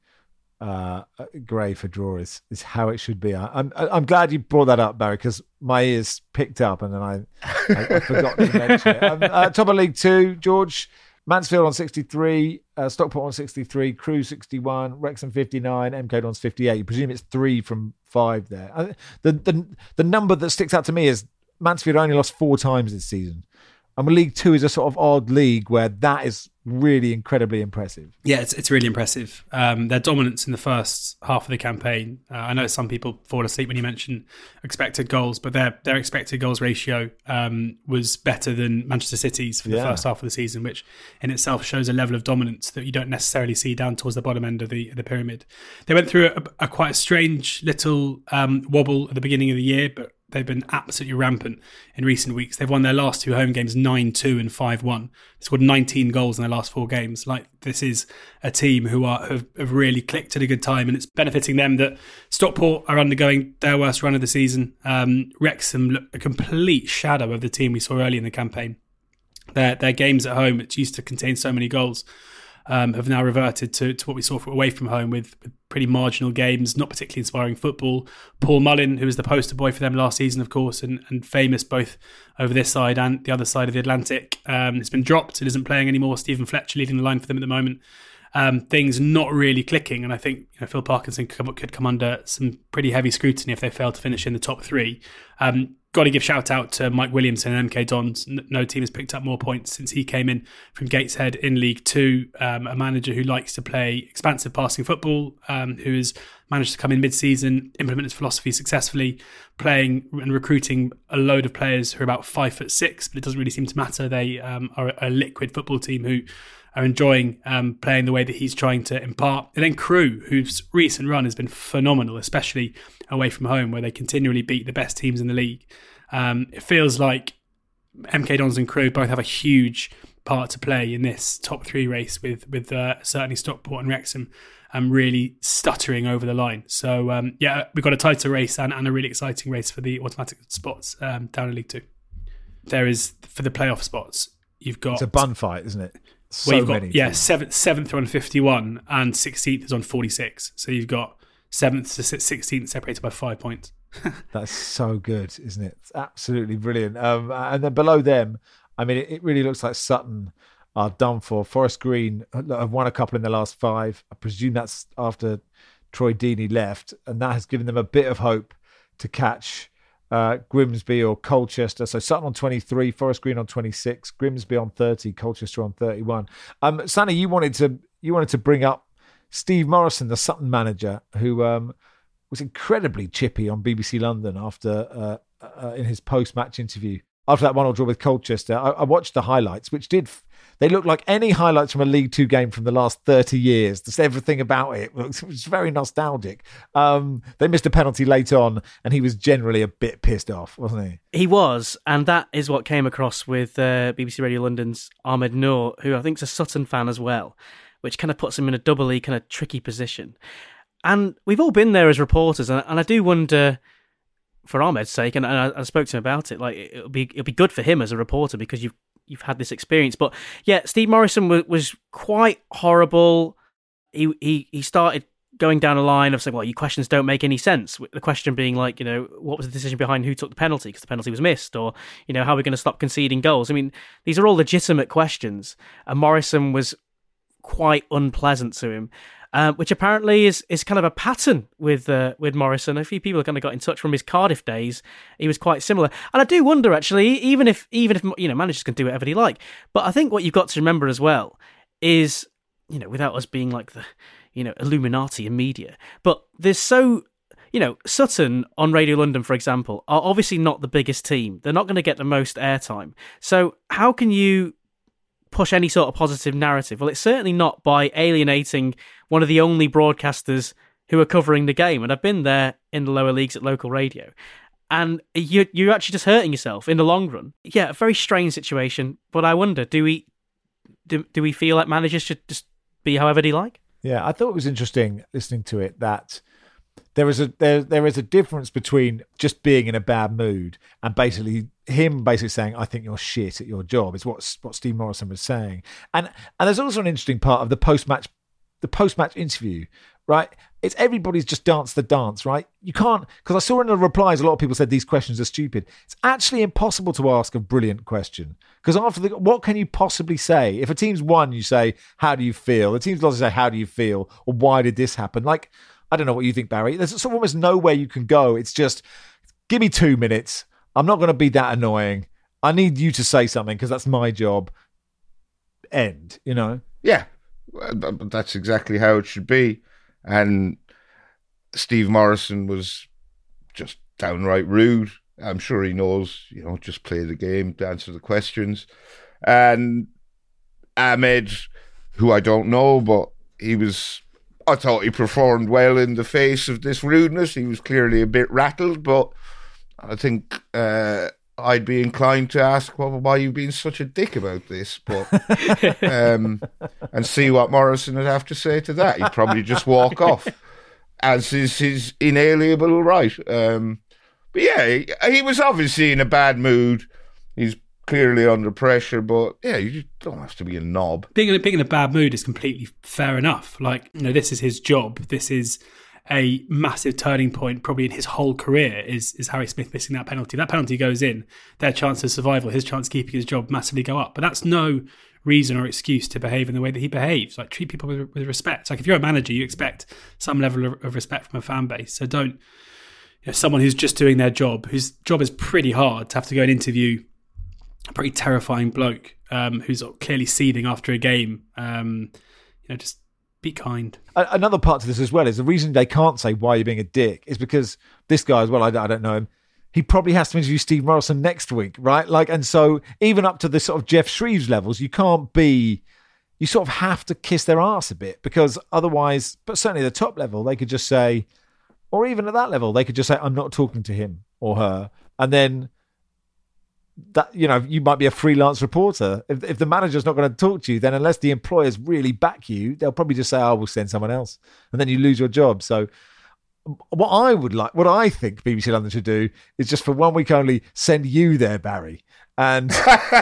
Speaker 2: for draw is how it should be. I'm glad you brought that up, Barry, because my ears picked up and then I forgot to mention it. Top of League Two, George. Mansfield on 63, Stockport on 63, Crewe 61, Wrexham 59, MK Dons 58. You presume it's 3 from 5 there. The number that sticks out to me is Mansfield only lost 4 times this season. And League Two is a sort of odd league where that is really incredibly impressive.
Speaker 4: Yeah, it's really impressive. Their dominance in the first half of the campaign. I know some people fall asleep when you mention expected goals, but their expected goals ratio was better than Manchester City's for the first half of the season, which in itself shows a level of dominance that you don't necessarily see down towards the bottom end of the pyramid. They went through a quite a strange little wobble at the beginning of the year, but they've been absolutely rampant in recent weeks. They've won their last 2 home games 9-2 and 5-1. They scored 19 goals in their last 4 games. Like, this is a team who have really clicked at a good time, and it's benefiting them that Stockport are undergoing their worst run of the season. Wrexham look a complete shadow of the team we saw early in the campaign. Their games at home, which used to contain so many goals, have now reverted to what we saw away from home with pretty marginal games, not particularly inspiring football. Paul Mullin, who was the poster boy for them last season, of course, and famous both over this side and the other side of the Atlantic, has been dropped and isn't playing anymore. Stephen Fletcher leading the line for them at the moment. Things not really clicking, and I think Phil Parkinson could come under some pretty heavy scrutiny if they fail to finish in the top 3. Got to give shout out to Mike Williamson and MK Dons. No team has picked up more points since he came in from Gateshead in League Two. A manager who likes to play expansive passing football, who has managed to come in mid-season, implement his philosophy successfully, playing and recruiting a load of players who are about 5'6", but it doesn't really seem to matter. They are a liquid football team who are enjoying playing the way that he's trying to impart. And then Crewe, whose recent run has been phenomenal, especially away from home, where they continually beat the best teams in the league. It feels like MK Dons and Crewe both have a huge part to play in this top 3 race, with certainly Stockport and Wrexham really stuttering over the line. So, we've got a tighter race and a really exciting race for the automatic spots down in League Two. There is, for the playoff spots, you've got...
Speaker 2: It's a bun fight, isn't it?
Speaker 4: So you've got, 7th on 51 and 16th is on 46. So you've got 7th to 16th separated by 5 points.
Speaker 2: That's so good, isn't it? It's absolutely brilliant. And then below them, I mean, it really looks like Sutton are done for. Forest Green have won a couple in the last 5. I presume that's after Troy Deeney left, and that has given them a bit of hope to catch Grimsby or Colchester. So Sutton on 23, Forest Green on 26, Grimsby on 30, Colchester on 31. Sonny, you wanted to bring up Steve Morrison, the Sutton manager, who was incredibly chippy on BBC London after in his post-match interview after that 1-1 draw with Colchester. I watched the highlights, which they look like any highlights from a League Two game from the last 30 years. Just everything about it was very nostalgic. They missed a penalty late on, and he was generally a bit pissed off, wasn't he?
Speaker 3: He was, and that is what came across with BBC Radio London's Ahmed Noor, who I think is a Sutton fan as well, which kind of puts him in a doubly kind of tricky position. And we've all been there as reporters, and I do wonder, for Ahmed's sake, and I spoke to him about it, like it'll be good for him as a reporter because you've had this experience. But yeah, Steve Morrison was quite horrible. He started going down a line of saying, well, your questions don't make any sense. The question being like, what was the decision behind who took the penalty because the penalty was missed, or how are we going to stop conceding goals? I mean, these are all legitimate questions, and Morrison was quite unpleasant to him. Which apparently is kind of a pattern with Morrison. A few people kind of got in touch from his Cardiff days. He was quite similar, and I do wonder actually, even if managers can do whatever they like, but I think what you've got to remember as well is, without us being like the Illuminati in media, but there's Sutton on Radio London, for example, are obviously not the biggest team. They're not going to get the most airtime. So how can you push any sort of positive narrative? Well, it's certainly not by alienating one of the only broadcasters who are covering the game. And I've been there in the lower leagues at local radio. And you're actually just hurting yourself in the long run. Yeah, a very strange situation. But I wonder, do we feel like managers should just be however they like?
Speaker 2: Yeah, I thought it was interesting listening to it that there is a difference between just being in a bad mood and basically saying, I think you're shit at your job, is what Steve Morison was saying. And there's also an interesting part of the post-match interview, right? It's everybody's just danced the dance, right? You can't, because I saw in the replies a lot of people said these questions are stupid. It's actually impossible to ask a brilliant question, because what can you possibly say? If a team's won, you say, how do you feel? The team's lost, you say, how do you feel? Or why did this happen? Like, I don't know what you think, Barry. There's sort of almost nowhere you can go. It's just, give me 2 minutes. I'm not going to be that annoying. I need you to say something because that's my job. End, you know?
Speaker 6: Yeah, but that's exactly how it should be. And Steve Morison was just downright rude. I'm sure he knows, just play the game, answer the questions. And Ahmed, who I don't know, but I thought he performed well in the face of this rudeness. He was clearly a bit rattled, but I think I'd be inclined to ask, well, why are you being such a dick about this? But and see what Morison would have to say to that. He'd probably just walk off, as is his inalienable right. But yeah, he was obviously in a bad mood. He's clearly under pressure, but yeah, you don't have to be a knob.
Speaker 4: Being in a bad mood is completely fair enough. Like, this is his job. This is a massive turning point probably in his whole career is Harry Smith missing that penalty. That penalty goes in, their chance of survival, his chance of keeping his job massively go up. But that's no reason or excuse to behave in the way that he behaves. Like, treat people with respect. Like, if you're a manager, you expect some level of respect from a fan base. So don't, someone who's just doing their job, whose job is pretty hard, to have to go and interview a pretty terrifying bloke who's clearly seething after a game. Just be kind.
Speaker 2: Another part to this as well is the reason they can't say why you're being a dick is because this guy as well, I don't know him, he probably has to interview Steve Morison next week, right? Like, and so even up to the sort of Jeff Shreves levels, you sort of have to kiss their arse a bit, because otherwise, but certainly at the top level, they could just say, or even at that level, they could just say, I'm not talking to him or her. And then that, you might be a freelance reporter. If the manager's not going to talk to you, then unless the employers really back you, they'll probably just say, we'll send someone else. And then you lose your job. So what I think BBC London should do is just for 1 week only send you there, Barry, and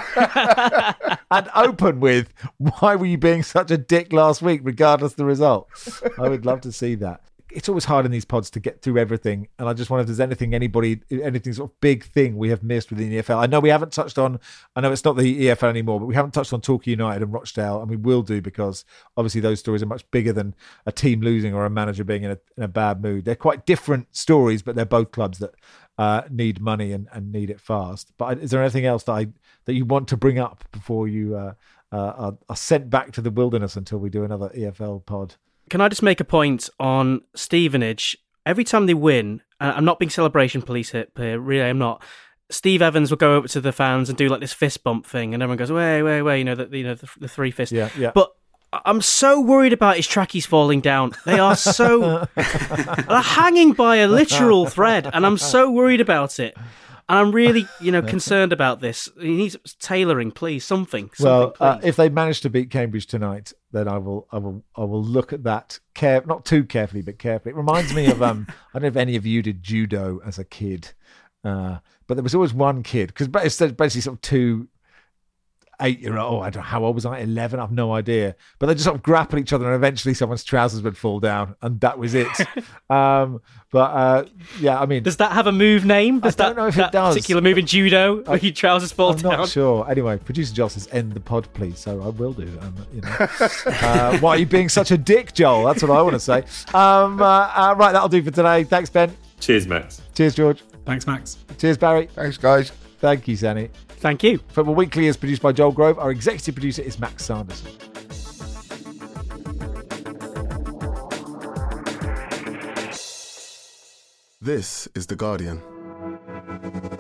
Speaker 2: and open with, why were you being such a dick last week, regardless of the result? I would love to see that. It's always hard in these pods to get through everything, and I just wonder if there's anything sort of big thing we have missed within the EFL. I know we haven't touched on, I know it's not the EFL anymore, but we haven't touched on Torquay United and Rochdale, and we will do, because obviously those stories are much bigger than a team losing or a manager being in a bad mood. They're quite different stories, but they're both clubs that need money and need it fast. But is there anything else that you want to bring up before you are sent back to the wilderness until we do another EFL pod?
Speaker 3: Can I just make a point on Stevenage? Every time they win, I'm not being celebration police here, really, I'm not. Steve Evans will go over to the fans and do like this fist bump thing, and everyone goes, way, the three fists.
Speaker 2: Yeah.
Speaker 3: But I'm so worried about his trackies falling down. They are so they're hanging by a literal thread, and I'm so worried about it. And I'm really, concerned about this. He needs tailoring, please. Something.
Speaker 2: Well,
Speaker 3: please.
Speaker 2: If they manage to beat Cambridge tonight, then I will look at that not too carefully, but carefully. It reminds me of I don't know if any of you did judo as a kid, but there was always one kid, because it's basically sort of two 8-year-old. I don't know, how old was I? 11. I have no idea. But they just sort of grapple each other, and eventually someone's trousers would fall down, and that was it. Yeah, I mean,
Speaker 3: does that have a move name?
Speaker 2: I don't know if it does.
Speaker 3: Particular move in judo where your trousers fall down.
Speaker 2: I'm not sure. Anyway, producer Joel says end the pod, please. So I will do. Why are you being such a dick, Joel? That's what I want to say. Right, that'll do for today. Thanks, Ben.
Speaker 1: Cheers, Max.
Speaker 2: Cheers, George.
Speaker 4: Thanks, Max.
Speaker 2: Cheers, Barry.
Speaker 6: Thanks, guys.
Speaker 2: Thank you, Zanny.
Speaker 3: Thank you.
Speaker 2: Football Weekly is produced by Joel Grove. Our executive producer is Max Sanderson.
Speaker 5: This is The Guardian.